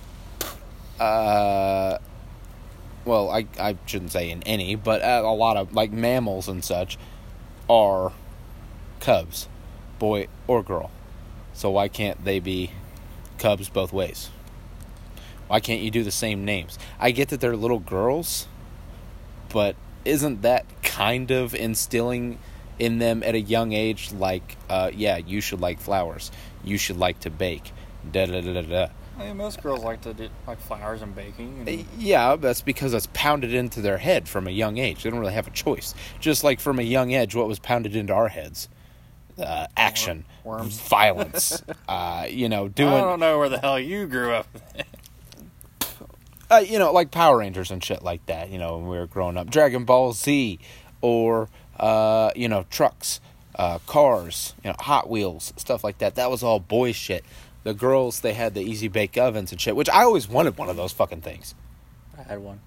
Speaker 2: I shouldn't say in any, but a lot of like mammals and such are cubs, boy or girl. So why can't they be cubs both ways? Why can't you do the same names? I get that they're little girls, but isn't that kind of instilling in them at a young age, like, you should like flowers, you should like to bake, da-da-da-da-da.
Speaker 1: I mean, most girls like to do like flowers and baking. And...
Speaker 2: Yeah, that's because it's pounded into their head from a young age. They don't really have a choice. Just like from a young age, what was pounded into our heads? Action,
Speaker 1: worms,
Speaker 2: violence, doing... I
Speaker 1: don't know where the hell you grew up.
Speaker 2: Like Power Rangers and shit like that, when we were growing up. Dragon Ball Z, or, trucks, cars, Hot Wheels, stuff like that. That was all boy shit. The girls, they had the Easy Bake Ovens and shit, which I always wanted one of those fucking things.
Speaker 1: I had one.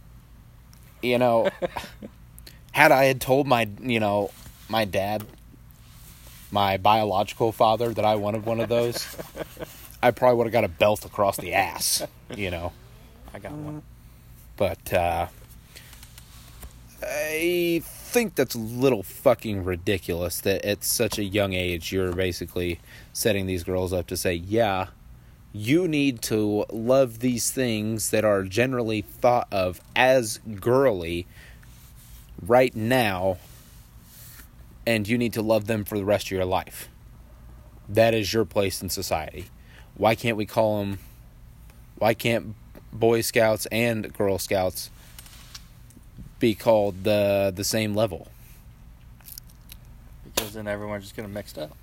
Speaker 2: Had I had told my dad, my biological father, that I wanted one of those, I probably would have got a belt across the ass,
Speaker 1: I got one.
Speaker 2: But, I think that's a little fucking ridiculous that at such a young age you're basically setting these girls up to say, yeah, you need to love these things that are generally thought of as girly right now, and you need to love them for the rest of your life. That is your place in society. Why can't Boy Scouts and Girl Scouts be called the same level?
Speaker 1: Because then everyone's just going to mixed up.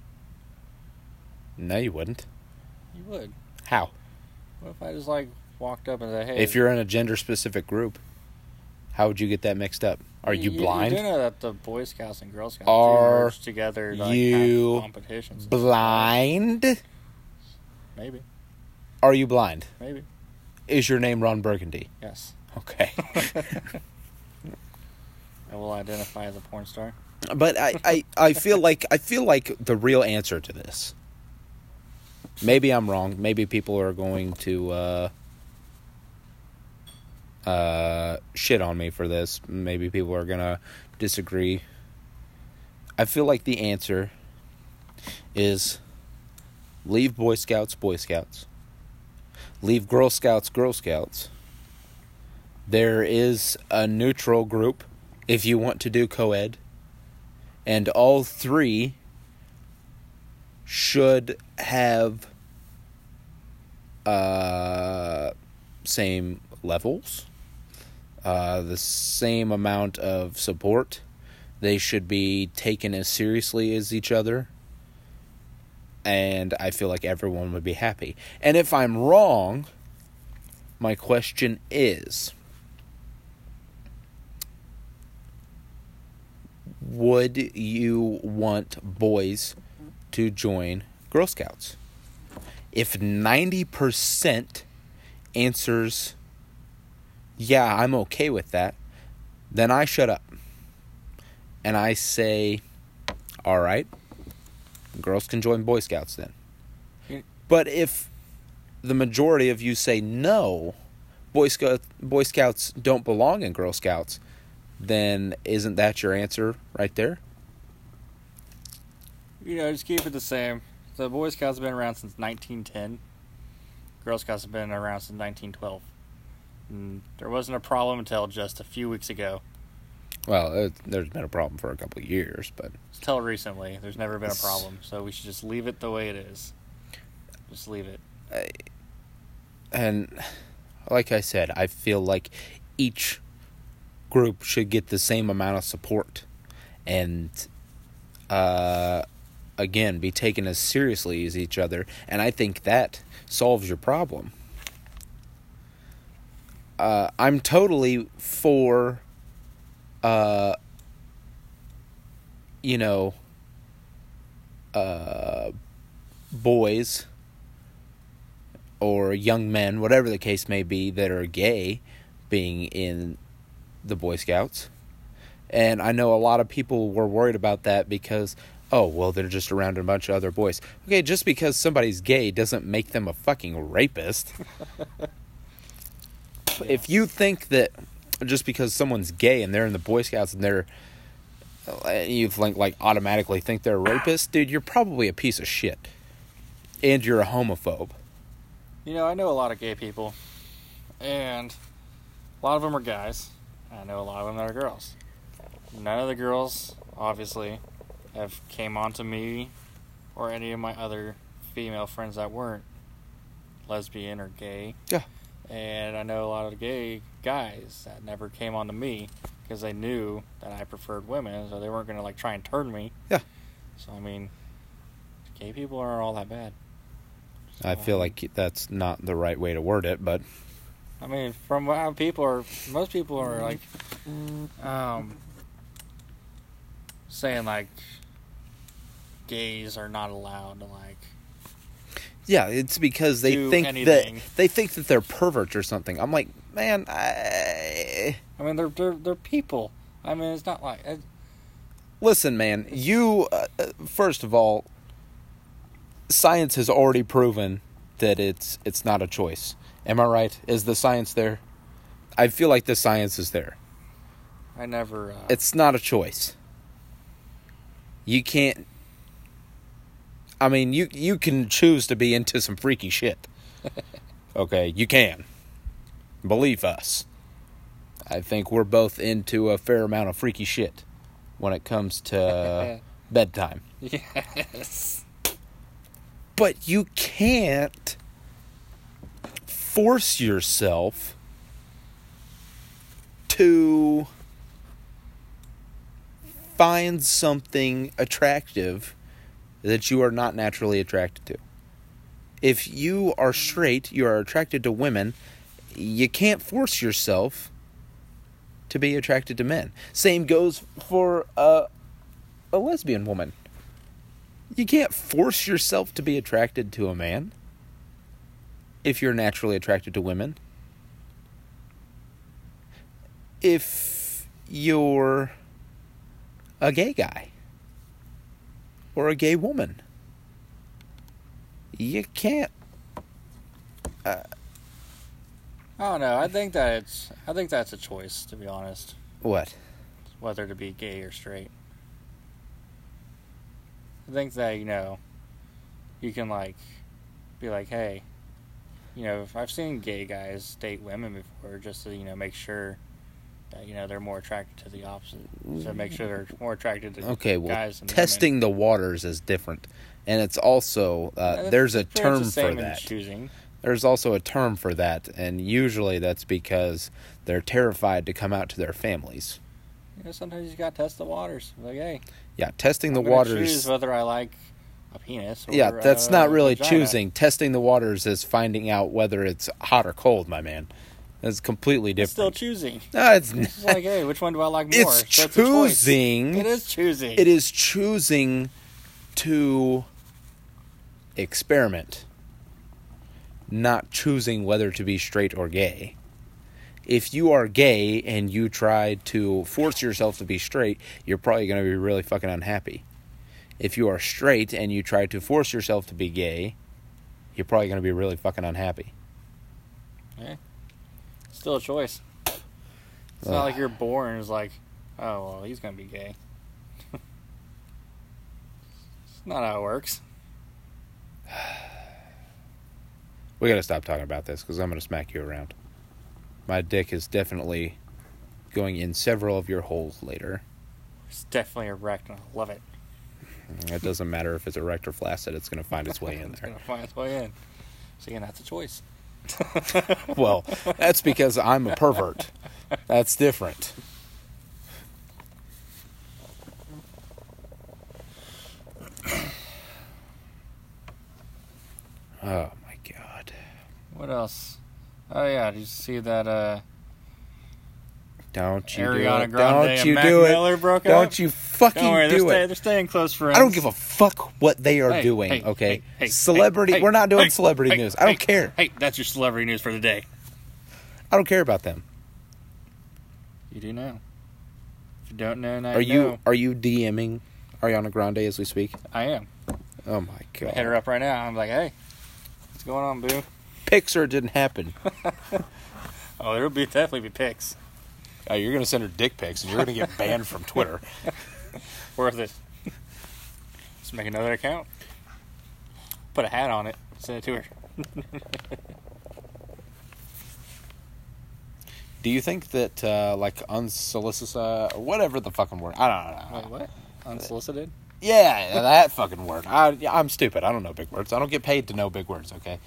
Speaker 2: No, you wouldn't.
Speaker 1: You would.
Speaker 2: How?
Speaker 1: What if I just walked up and said, hey...
Speaker 2: If you're in a gender-specific group, how would you get that mixed up? Are you blind?
Speaker 1: You do know that the Boy Scouts and Girl Scouts merge together to have competitions.
Speaker 2: Blind?
Speaker 1: Maybe.
Speaker 2: Are you blind?
Speaker 1: Maybe.
Speaker 2: Is your name Ron Burgundy?
Speaker 1: Yes.
Speaker 2: Okay.
Speaker 1: I will identify as a porn star.
Speaker 2: But I feel like the real answer to this. Maybe I'm wrong. Maybe people are going to shit on me for this. Maybe people are going to disagree. I feel like the answer is leave Boy Scouts, Boy Scouts. Leave Girl Scouts, Girl Scouts. There is a neutral group if you want to do co-ed. And all three should have same levels, the same amount of support. They should be taken as seriously as each other. And I feel like everyone would be happy. And if I'm wrong, my question is, would you want boys to join Girl Scouts? If 90% answers, yeah, I'm okay with that, then I shut up. And I say, all right, girls can join Boy Scouts then. But if the majority of you say no, Boy Scouts don't belong in Girl Scouts, then isn't that your answer right there?
Speaker 1: Just keep it the same. The Boy Scouts have been around since 1910. Girl Scouts have been around since 1912. And there wasn't a problem until just a few weeks ago.
Speaker 2: Well, there's been a problem for a couple of years, but...
Speaker 1: Until recently, there's never been a problem. So we should just leave it the way it is. Just leave it.
Speaker 2: And like I said, I feel like each group should get the same amount of support and again be taken as seriously as each other, and I think that solves your problem. I'm totally for boys or young men, whatever the case may be, that are gay being in the Boy Scouts. And I know a lot of people were worried about that because, oh, well, they're just around a bunch of other boys. Okay, just because somebody's gay doesn't make them a fucking rapist. If you think that just because someone's gay and they're in the Boy Scouts and you like automatically think they're a rapist, dude, you're probably a piece of shit. And you're a homophobe.
Speaker 1: I know a lot of gay people, and a lot of them are guys. I know a lot of them that are girls. None of the girls, obviously, have came on to me or any of my other female friends that weren't lesbian or gay.
Speaker 2: Yeah.
Speaker 1: And I know a lot of the gay guys that never came on to me because they knew that I preferred women, so they weren't going to try and turn me.
Speaker 2: Yeah.
Speaker 1: So, gay people aren't all that bad.
Speaker 2: I feel like that's not the right way to word it, but...
Speaker 1: from how most people are, saying, gays are not allowed to,
Speaker 2: Yeah, it's because they think that they're perverts or something. I'm like, man,
Speaker 1: they're people. It's not like...
Speaker 2: Listen, man, you, first of all, science has already proven that it's not a choice. Am I right? Is the science there? I feel like the science is there.
Speaker 1: I never...
Speaker 2: It's not a choice. You can't... you can choose to be into some freaky shit. Okay, you can. Believe us. I think we're both into a fair amount of freaky shit when it comes to bedtime.
Speaker 1: Yes.
Speaker 2: But you can't force yourself to find something attractive that you are not naturally attracted to. If you are straight, you are attracted to women, you can't force yourself to be attracted to men. Same goes for a lesbian woman. You can't force yourself to be attracted to a man if you're naturally attracted to women. If you're a gay guy or a gay woman, you can't.
Speaker 1: I don't know. I think that's a choice, to be honest.
Speaker 2: What?
Speaker 1: Whether to be gay or straight. I think that, you can, be like, hey, if I've seen gay guys date women before, just to, make sure that, they're more attracted to the opposite. So make sure they're more attracted to guys than
Speaker 2: testing
Speaker 1: women.
Speaker 2: The waters is different. And it's also, there's a term for that.
Speaker 1: Choosing.
Speaker 2: There's also a term for that, and usually that's because they're terrified to come out to their families.
Speaker 1: Sometimes you gotta test the waters. Hey.
Speaker 2: Yeah, testing the
Speaker 1: I'm
Speaker 2: waters.
Speaker 1: Choose whether I like a penis. Or
Speaker 2: yeah, that's not really
Speaker 1: vagina.
Speaker 2: choosing. Testing the waters is finding out whether it's hot or cold, my man. It's completely different.
Speaker 1: It's still choosing.
Speaker 2: No, it's not.
Speaker 1: It's like, hey, which one do I like more?
Speaker 2: It's choosing.
Speaker 1: It is choosing.
Speaker 2: It is choosing to experiment, not choosing whether to be straight or gay. If you are gay and you try to force yourself to be straight, you're probably going to be really fucking unhappy. If you are straight and you try to force yourself to be gay, you're probably going to be really fucking unhappy.
Speaker 1: Yeah. Still a choice. It's not like you're born and it's like, oh, well, he's going to be gay. It's not how it works.
Speaker 2: We got to stop talking about this because I'm going to smack you around. My dick is definitely going in several of your holes later.
Speaker 1: It's definitely erect, and I love it.
Speaker 2: It doesn't matter if it's erect or flaccid. It's going to find its way in there.
Speaker 1: It's going to find its way in. So again, that's a choice.
Speaker 2: Well, that's because I'm a pervert. That's different. Oh my God.
Speaker 1: What else? Oh yeah, did you see that
Speaker 2: Don't you
Speaker 1: Ariana
Speaker 2: do it.
Speaker 1: Grande
Speaker 2: Don't
Speaker 1: and
Speaker 2: you
Speaker 1: Mac
Speaker 2: do it.
Speaker 1: Miller broke up?
Speaker 2: Don't you fucking
Speaker 1: Don't worry,
Speaker 2: do it.
Speaker 1: they're staying close friends.
Speaker 2: I don't give a fuck what they are
Speaker 1: Hey,
Speaker 2: doing,
Speaker 1: hey,
Speaker 2: okay?
Speaker 1: hey,
Speaker 2: Celebrity,
Speaker 1: hey,
Speaker 2: we're not doing
Speaker 1: hey,
Speaker 2: celebrity
Speaker 1: hey,
Speaker 2: news. I don't care.
Speaker 1: Hey, that's your celebrity news for the day.
Speaker 2: I don't care about them.
Speaker 1: You do know. If you don't know, now
Speaker 2: Are
Speaker 1: you know.
Speaker 2: Are you DMing Ariana Grande as we speak?
Speaker 1: I am.
Speaker 2: Oh my
Speaker 1: I
Speaker 2: God.
Speaker 1: hit her up right now. I'm like, hey, what's going on, boo?
Speaker 2: Pixar didn't happen.
Speaker 1: Oh, there'll definitely be pics.
Speaker 2: Oh, you're going to send her dick pics and you're going to get banned from Twitter.
Speaker 1: Worth it. Just make another account. Put a hat on it. Send it to her.
Speaker 2: Do you think that, like, unsolicited, whatever the fucking word, I don't know.
Speaker 1: Wait, what? Unsolicited?
Speaker 2: Yeah, that fucking word. I'm stupid. I don't know big words. I don't get paid to know big words, okay?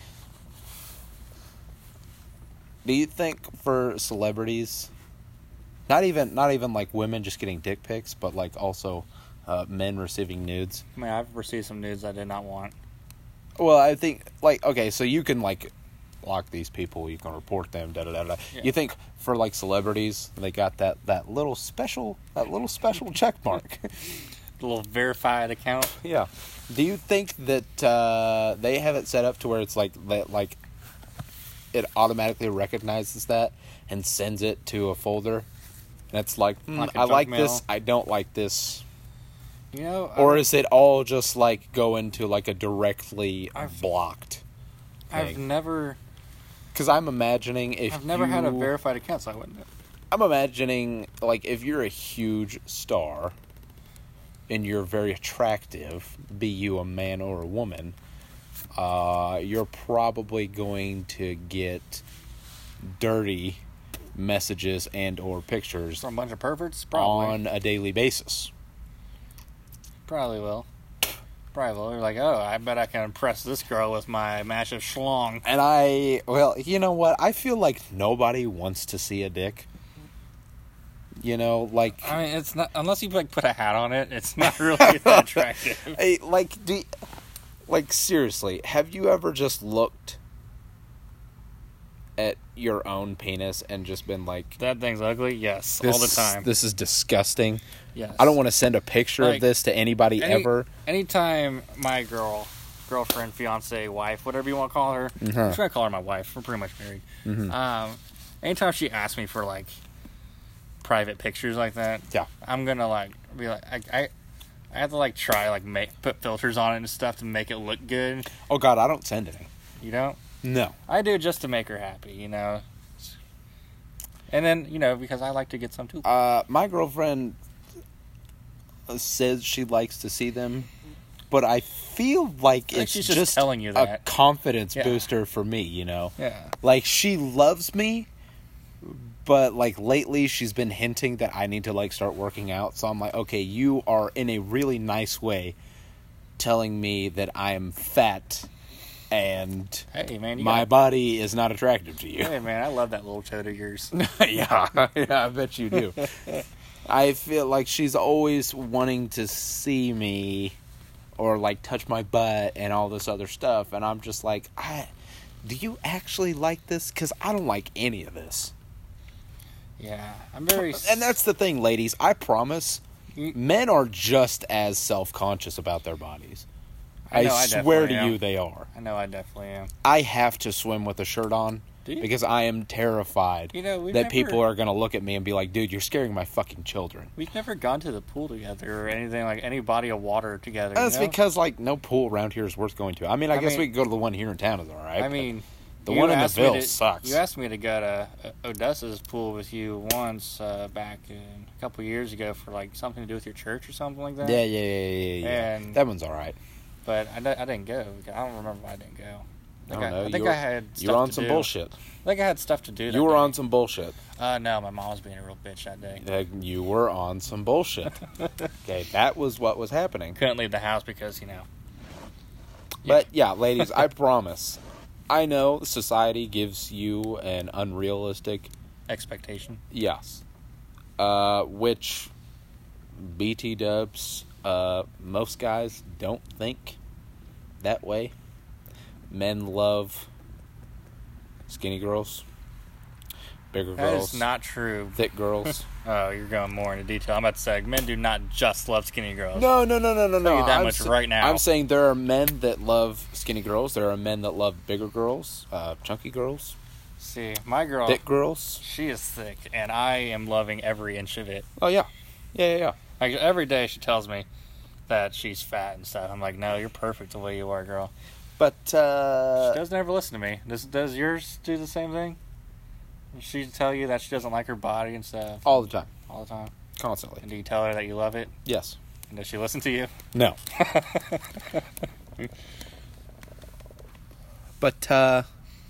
Speaker 2: Do you think for celebrities, not even like women just getting dick pics, but like also men receiving nudes?
Speaker 1: I mean, I've received some nudes I did not want.
Speaker 2: Well, I think, like, okay, so you can, like, block these people, you can report them, da-da-da-da.
Speaker 1: Yeah.
Speaker 2: You think for, like, celebrities, they got that little special check mark?
Speaker 1: A little verified account.
Speaker 2: Yeah. Do you think that they have it set up to where it's like that, like, it automatically recognizes that and sends it to a folder? And it's like,
Speaker 1: Like a
Speaker 2: I
Speaker 1: junk
Speaker 2: like
Speaker 1: mail?
Speaker 2: this, I don't like this.
Speaker 1: You know,
Speaker 2: Or is it all just, like, go into, like, a directly blocked
Speaker 1: I've
Speaker 2: thing?
Speaker 1: never
Speaker 2: Because I'm imagining if
Speaker 1: had a verified account, so I wouldn't.
Speaker 2: I'm imagining, like, if you're a huge star and you're very attractive, be you a man or a woman, you're probably going to get dirty messages and or pictures
Speaker 1: From a bunch of perverts? Probably.
Speaker 2: on a daily basis.
Speaker 1: Probably will. Probably will. You're like, oh, I bet I can impress this girl with my massive schlong.
Speaker 2: And well, you know what? I feel like nobody wants to see a dick. You know, like...
Speaker 1: I mean, it's not, unless you, like, put a hat on it, it's not really that attractive.
Speaker 2: Hey, like, seriously, have you ever just looked at your own penis and just been like...
Speaker 1: That thing's ugly? Yes, all the time.
Speaker 2: This is disgusting.
Speaker 1: Yes.
Speaker 2: I don't want to send a picture
Speaker 1: Like,
Speaker 2: of this to anybody ever.
Speaker 1: Anytime my girlfriend, fiance, wife, whatever you want to call her, I'm just going to call her my wife. We're pretty much married.
Speaker 2: Mm-hmm.
Speaker 1: Anytime she asks me for, like, private pictures like that,
Speaker 2: Yeah.
Speaker 1: I'm going to, like, be like, I have to, like, try, like, put filters on it and stuff to make it look good.
Speaker 2: Oh, God, I don't send any.
Speaker 1: You don't?
Speaker 2: No.
Speaker 1: I do just to make her happy, you know? And then, you know, because I like to get some, too.
Speaker 2: My girlfriend says she likes to see them, but I feel like it's
Speaker 1: she's just telling you
Speaker 2: a
Speaker 1: that.
Speaker 2: confidence booster for me, you know?
Speaker 1: Yeah.
Speaker 2: Like, she loves me, but, like, lately she's been hinting that I need to, like, start working out. So I'm like, okay, you are in a really nice way telling me that I'm fat and
Speaker 1: Hey, man,
Speaker 2: my body is not attractive to you.
Speaker 1: Hey, man, I love that little toad of yours.
Speaker 2: yeah, I bet you do. I feel like she's always wanting to see me or, like, touch my butt and all this other stuff. And I'm just like, do you actually like this? Because I don't like any of this.
Speaker 1: Yeah, I'm very...
Speaker 2: And that's the thing, ladies. I promise, men are just as self-conscious about their bodies. I swear to you they are.
Speaker 1: I know I definitely am.
Speaker 2: I have to swim with a shirt on because I am terrified that people are going to look at me and be like, dude, you're scaring my fucking children.
Speaker 1: We've never gone to the pool together or anything, like any body of water together.
Speaker 2: That's because, like, no pool around here is worth going to. I mean, I guess we could go to the one here in town is all right.
Speaker 1: I mean...
Speaker 2: The one in the Ville sucks.
Speaker 1: You asked me to go to Odessa's pool with you once back a couple years ago for, like, something to do with your church or something like that.
Speaker 2: Yeah.
Speaker 1: And
Speaker 2: that one's all right.
Speaker 1: But I didn't go. I don't remember why I didn't go. I think I had stuff
Speaker 2: you were on
Speaker 1: to
Speaker 2: some
Speaker 1: do.
Speaker 2: bullshit.
Speaker 1: I think I had stuff to do that
Speaker 2: You were
Speaker 1: day.
Speaker 2: on some bullshit.
Speaker 1: No, my mom was being a real bitch that day.
Speaker 2: You were on some bullshit. Okay, that was what was happening.
Speaker 1: Couldn't leave the house because, you know.
Speaker 2: But, yeah, ladies, I promise, I know society gives you an unrealistic
Speaker 1: Expectation.
Speaker 2: yes, which BT dubs, most guys don't think that way. Men love skinny girls, bigger
Speaker 1: That
Speaker 2: girls,
Speaker 1: is not true.
Speaker 2: thick girls.
Speaker 1: Oh, you're going more into detail. I'm about to say, men do not just love skinny girls.
Speaker 2: No.
Speaker 1: Tell you that much right now.
Speaker 2: I'm saying there are men that love skinny girls. There are men that love bigger girls, chunky girls,
Speaker 1: See, my girl,
Speaker 2: thick girls.
Speaker 1: she is thick, and I am loving every inch of it.
Speaker 2: Oh yeah.
Speaker 1: Like, every day she tells me that she's fat and stuff. I'm like, no, you're perfect the way you are, girl.
Speaker 2: But
Speaker 1: She doesn't ever listen to me. Does yours do the same thing? Does she tell you that she doesn't like her body and stuff
Speaker 2: all the time,
Speaker 1: all the time?
Speaker 2: constantly.
Speaker 1: And do you tell her that you love it?
Speaker 2: Yes.
Speaker 1: And does she listen to you?
Speaker 2: No. But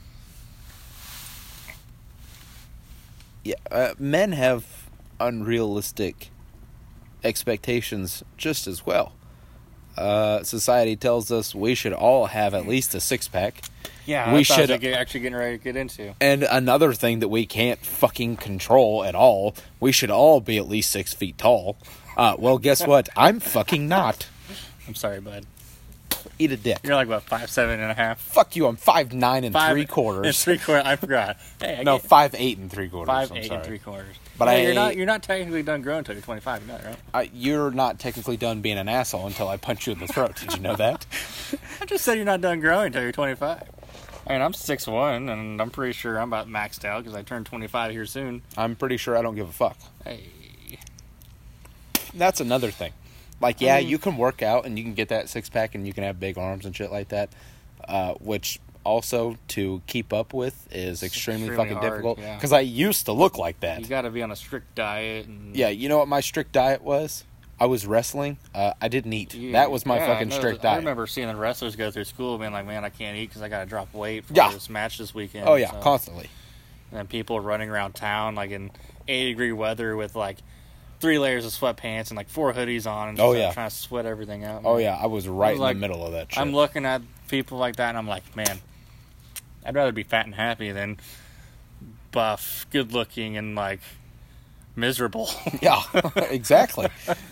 Speaker 2: yeah, men have unrealistic expectations just as well. Society tells us we should all have at least a six-pack.
Speaker 1: Yeah,
Speaker 2: We
Speaker 1: that's what I was
Speaker 2: should-
Speaker 1: actually getting ready to get into.
Speaker 2: And another thing that we can't fucking control at all, we should all be at least 6 feet tall. Well, guess what? I'm fucking not.
Speaker 1: I'm sorry, bud.
Speaker 2: Eat a dick.
Speaker 1: You're like, what, 5'7.5"?
Speaker 2: Fuck you, I'm 5'9" and
Speaker 1: 5
Speaker 2: 3/4.
Speaker 1: And 3/4. I forgot. Hey, I
Speaker 2: No,
Speaker 1: get
Speaker 2: 5'8" and 3/4.
Speaker 1: 5'8"
Speaker 2: I'm
Speaker 1: and
Speaker 2: sorry.
Speaker 1: 3/4.
Speaker 2: But
Speaker 1: But you're not technically done growing until you're 25. You're not, right?
Speaker 2: You're not technically done being an asshole until I punch you in the throat. Did you know that?
Speaker 1: I just said you're not done growing until you're 25. I mean, I'm 6'1", and I'm pretty sure I'm about maxed out because I turned 25 here soon.
Speaker 2: I'm pretty sure I don't give a fuck.
Speaker 1: Hey.
Speaker 2: That's another thing. Like, yeah,
Speaker 1: I mean-
Speaker 2: you can work out and you can get that six-pack and you can have big arms and shit like that, which also to keep up with is extremely fucking
Speaker 1: hard,
Speaker 2: difficult.
Speaker 1: yeah.
Speaker 2: Because I used to look like that.
Speaker 1: You got to be on a strict diet. And
Speaker 2: Yeah, you know what my strict diet was? I was wrestling. I didn't eat. That was my fucking
Speaker 1: no,
Speaker 2: strict
Speaker 1: I
Speaker 2: diet.
Speaker 1: remember seeing the wrestlers go through school being like, man, I can't eat because I got to drop weight for
Speaker 2: Yeah.
Speaker 1: this match this weekend.
Speaker 2: Oh, yeah,
Speaker 1: So-
Speaker 2: constantly.
Speaker 1: And then people running around town like in 80-degree weather with like 3 layers of sweatpants and like 4 hoodies on and
Speaker 2: Oh,
Speaker 1: stuff,
Speaker 2: yeah.
Speaker 1: trying to sweat everything out.
Speaker 2: Oh, yeah, I was right in
Speaker 1: like-
Speaker 2: the middle of that shit.
Speaker 1: I'm looking at people like that and I'm like, man, I'd rather be fat and happy than buff, good looking, and like miserable.
Speaker 2: Yeah, exactly.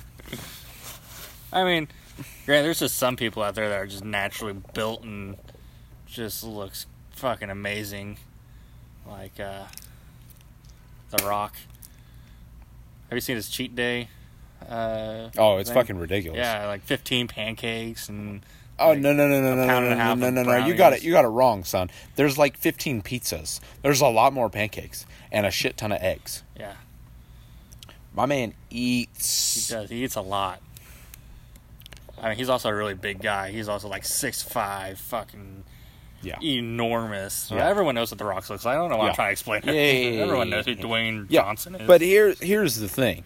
Speaker 1: I mean, granted, there's just some people out there that are just naturally built and just looks fucking amazing. Like, The Rock. Have you seen his cheat day?
Speaker 2: Oh, it's
Speaker 1: thing?
Speaker 2: fucking ridiculous.
Speaker 1: Yeah, like 15 pancakes and...
Speaker 2: Oh,
Speaker 1: like,
Speaker 2: no,
Speaker 1: pound and a half of
Speaker 2: no.
Speaker 1: brownies.
Speaker 2: You got it wrong, son. There's like 15 pizzas. There's a lot more pancakes and a shit ton of eggs.
Speaker 1: Yeah,
Speaker 2: My man
Speaker 1: he
Speaker 2: eats.
Speaker 1: does. He eats a lot. I mean, he's also a really big guy. He's also like 6'5", fucking
Speaker 2: Yeah.
Speaker 1: enormous. So
Speaker 2: Yeah.
Speaker 1: everyone knows what The Rock looks like. I don't know why
Speaker 2: Yeah.
Speaker 1: I'm trying to explain it.
Speaker 2: Yeah.
Speaker 1: Everyone knows who Dwayne
Speaker 2: Yeah.
Speaker 1: Johnson is.
Speaker 2: But here's the thing.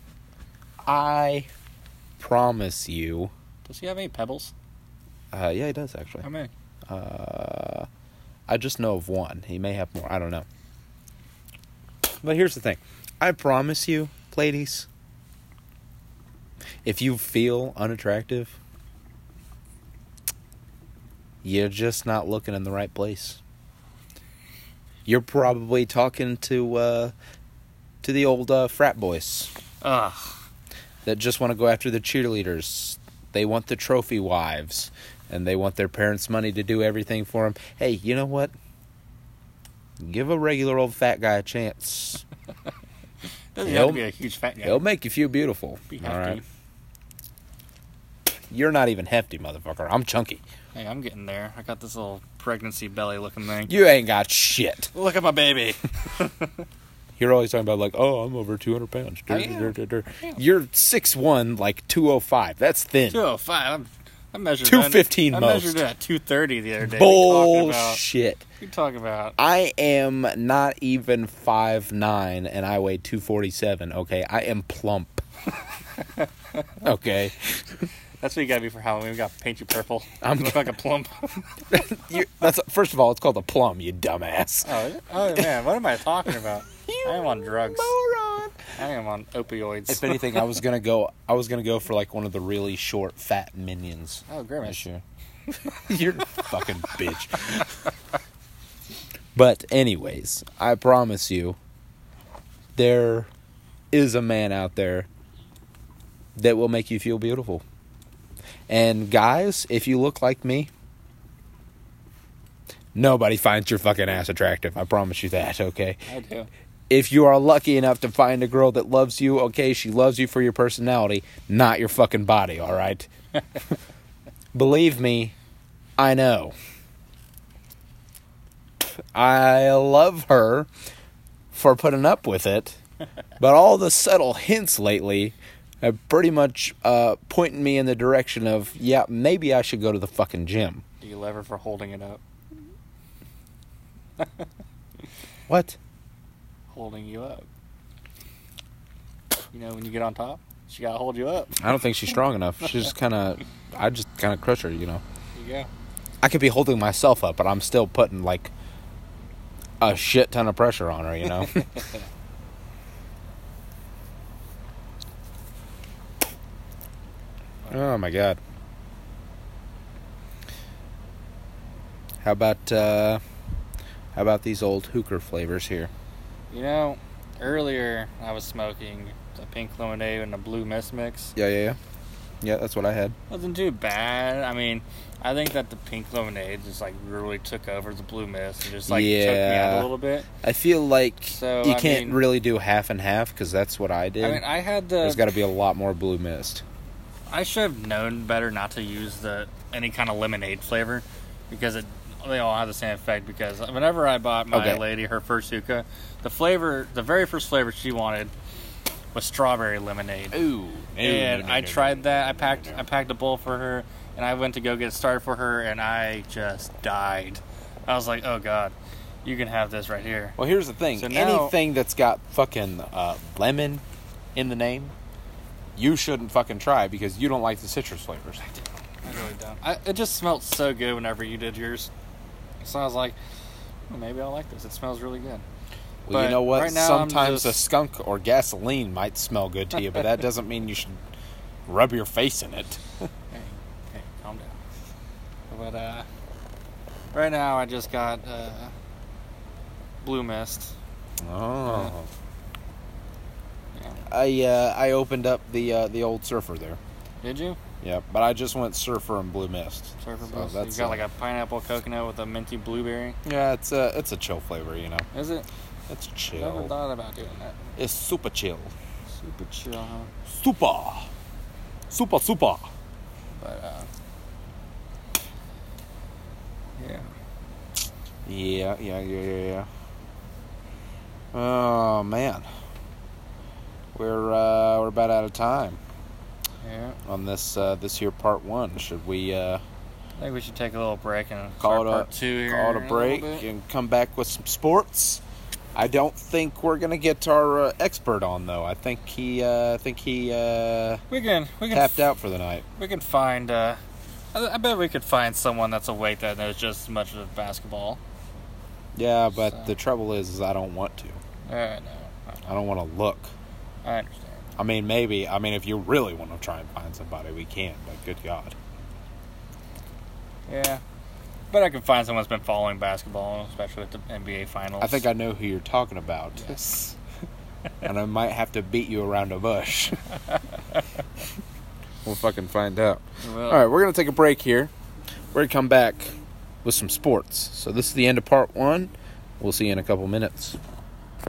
Speaker 2: I promise you.
Speaker 1: Does he have any pebbles?
Speaker 2: Yeah, he does actually.
Speaker 1: How many?
Speaker 2: I just know of one. He may have more. I don't know. But here's the thing. I promise you, ladies, if you feel unattractive, you're just not looking in the right place. You're probably talking to the old frat boys
Speaker 1: Ugh.
Speaker 2: that just want to go after the cheerleaders. They want the trophy wives, and they want their parents' money to do everything for them. Hey, you know what? Give a regular old fat guy a chance.
Speaker 1: Doesn't
Speaker 2: He'll-
Speaker 1: have to be a huge fat guy.
Speaker 2: He'll make you feel beautiful.
Speaker 1: Be
Speaker 2: All
Speaker 1: hefty.
Speaker 2: right. You're not even hefty, motherfucker. I'm chunky.
Speaker 1: Hey, I'm getting there. I got this little pregnancy belly looking thing.
Speaker 2: You ain't got shit.
Speaker 1: Look at my baby.
Speaker 2: You're always talking about, like, oh, I'm over 200 pounds.
Speaker 1: I am.
Speaker 2: You're 6'1", like 205. That's thin.
Speaker 1: 205. I measured
Speaker 2: 215
Speaker 1: I
Speaker 2: most.
Speaker 1: measured at 230 the other day.
Speaker 2: Bullshit.
Speaker 1: What you talking about?
Speaker 2: I am not even 5'9", and I weigh 247, okay? I am plump. Okay?
Speaker 1: That's what you gotta be for Halloween. We got to paint you purple.
Speaker 2: I'm-
Speaker 1: You look like a plump.
Speaker 2: That's first of all, it's called a plum, you dumbass.
Speaker 1: Oh, is it? Oh, man, what am I talking about? I am on drugs.
Speaker 2: Moron.
Speaker 1: I am on opioids.
Speaker 2: If anything, I was gonna go for like one of the really short, fat minions
Speaker 1: Oh, Grimace.
Speaker 2: this year. You're a fucking bitch. But anyways, I promise you, there is a man out there that will make you feel beautiful. And guys, if you look like me, nobody finds your fucking ass attractive. I promise you that, okay?
Speaker 1: I do.
Speaker 2: If you are lucky enough to find a girl that loves you, okay, she loves you for your personality, not your fucking body, all right? Believe me, I know. I love her for putting up with it, but all the subtle hints lately have pretty much pointing me in the direction of, yeah, maybe I should go to the fucking gym.
Speaker 1: Do you love her for holding it up?
Speaker 2: What?
Speaker 1: Holding you up. You know, when you get on top, she gotta hold you up.
Speaker 2: I don't think she's strong enough. She's just I just kind of crush her, you know.
Speaker 1: There you go.
Speaker 2: I could be holding myself up, but I'm still putting, like, a shit ton of pressure on her, you know. Oh, my God. How about these old hooker flavors here?
Speaker 1: You know, earlier I was smoking the pink lemonade and the blue mist mix.
Speaker 2: Yeah, that's what I had.
Speaker 1: Wasn't too bad. I mean, I think that the pink lemonade just like really took over the blue mist and just like took me out a little bit.
Speaker 2: I feel like
Speaker 1: So,
Speaker 2: you
Speaker 1: I
Speaker 2: can't
Speaker 1: mean-
Speaker 2: really do half and half, because that's what I did.
Speaker 1: I mean, I had
Speaker 2: There's got to be a lot more blue mist.
Speaker 1: I should have known better not to use any kind of lemonade flavor, because they all have the same effect. Because whenever I bought my lady her first hookah, the very first flavor she wanted was strawberry lemonade.
Speaker 2: Ooh,
Speaker 1: And I tried that. I packed a bowl for her, and I went to go get it started for her, and I just died. I was like, oh God, you can have this right here.
Speaker 2: Well, here's the thing.
Speaker 1: So now-
Speaker 2: Anything that's got fucking lemon in the name, you shouldn't fucking try, because you don't like the citrus flavors.
Speaker 1: I really don't. It just smelled so good whenever you did yours. So I was like, well, maybe I'll like this. It smells really good.
Speaker 2: Well, you
Speaker 1: But
Speaker 2: know what?
Speaker 1: right now,
Speaker 2: Sometimes
Speaker 1: I'm
Speaker 2: a skunk or gasoline might smell good to you, but that doesn't mean you should rub your face in it.
Speaker 1: Hey, calm down. But right now I just got blue mist.
Speaker 2: Oh.
Speaker 1: Yeah.
Speaker 2: I opened up the old surfer there.
Speaker 1: Did you?
Speaker 2: Yeah, but I just went surfer and blue mist.
Speaker 1: Surfer
Speaker 2: So
Speaker 1: Bliss.
Speaker 2: that's
Speaker 1: You got like a pineapple coconut with a minty blueberry.
Speaker 2: Yeah, it's a chill flavor, you know.
Speaker 1: Is it?
Speaker 2: It's
Speaker 1: I
Speaker 2: chill.
Speaker 1: never thought about doing that.
Speaker 2: It's super chill.
Speaker 1: Super chill, huh?
Speaker 2: Super.
Speaker 1: But yeah.
Speaker 2: Yeah. Oh man, we're about out of time
Speaker 1: Yeah.
Speaker 2: on this here part 1. Should we
Speaker 1: I think we should take a little break and
Speaker 2: call
Speaker 1: start
Speaker 2: it
Speaker 1: part 2 here.
Speaker 2: call it a
Speaker 1: in
Speaker 2: break
Speaker 1: little bit.
Speaker 2: and come back with some sports? I don't think we're gonna get our expert on though. I think he
Speaker 1: We can
Speaker 2: tapped out for the night.
Speaker 1: We can find. I bet we could find someone that's awake that knows just as much of basketball.
Speaker 2: Yeah, but
Speaker 1: So-
Speaker 2: the trouble is I don't want to.
Speaker 1: No,
Speaker 2: I don't want to look.
Speaker 1: I understand.
Speaker 2: I mean, maybe. I mean, if you really want to try and find somebody, we can. But good God.
Speaker 1: Yeah, but I can find someone that's been following basketball, especially with the NBA finals.
Speaker 2: I think I know who you're talking about.
Speaker 1: Yes.
Speaker 2: And I might have to beat you around a bush. We'll fucking find out.
Speaker 1: Well,
Speaker 2: All right, we're going to take a break here. We're going to come back with some sports. So this is the end of part 1. We'll see you in a couple minutes.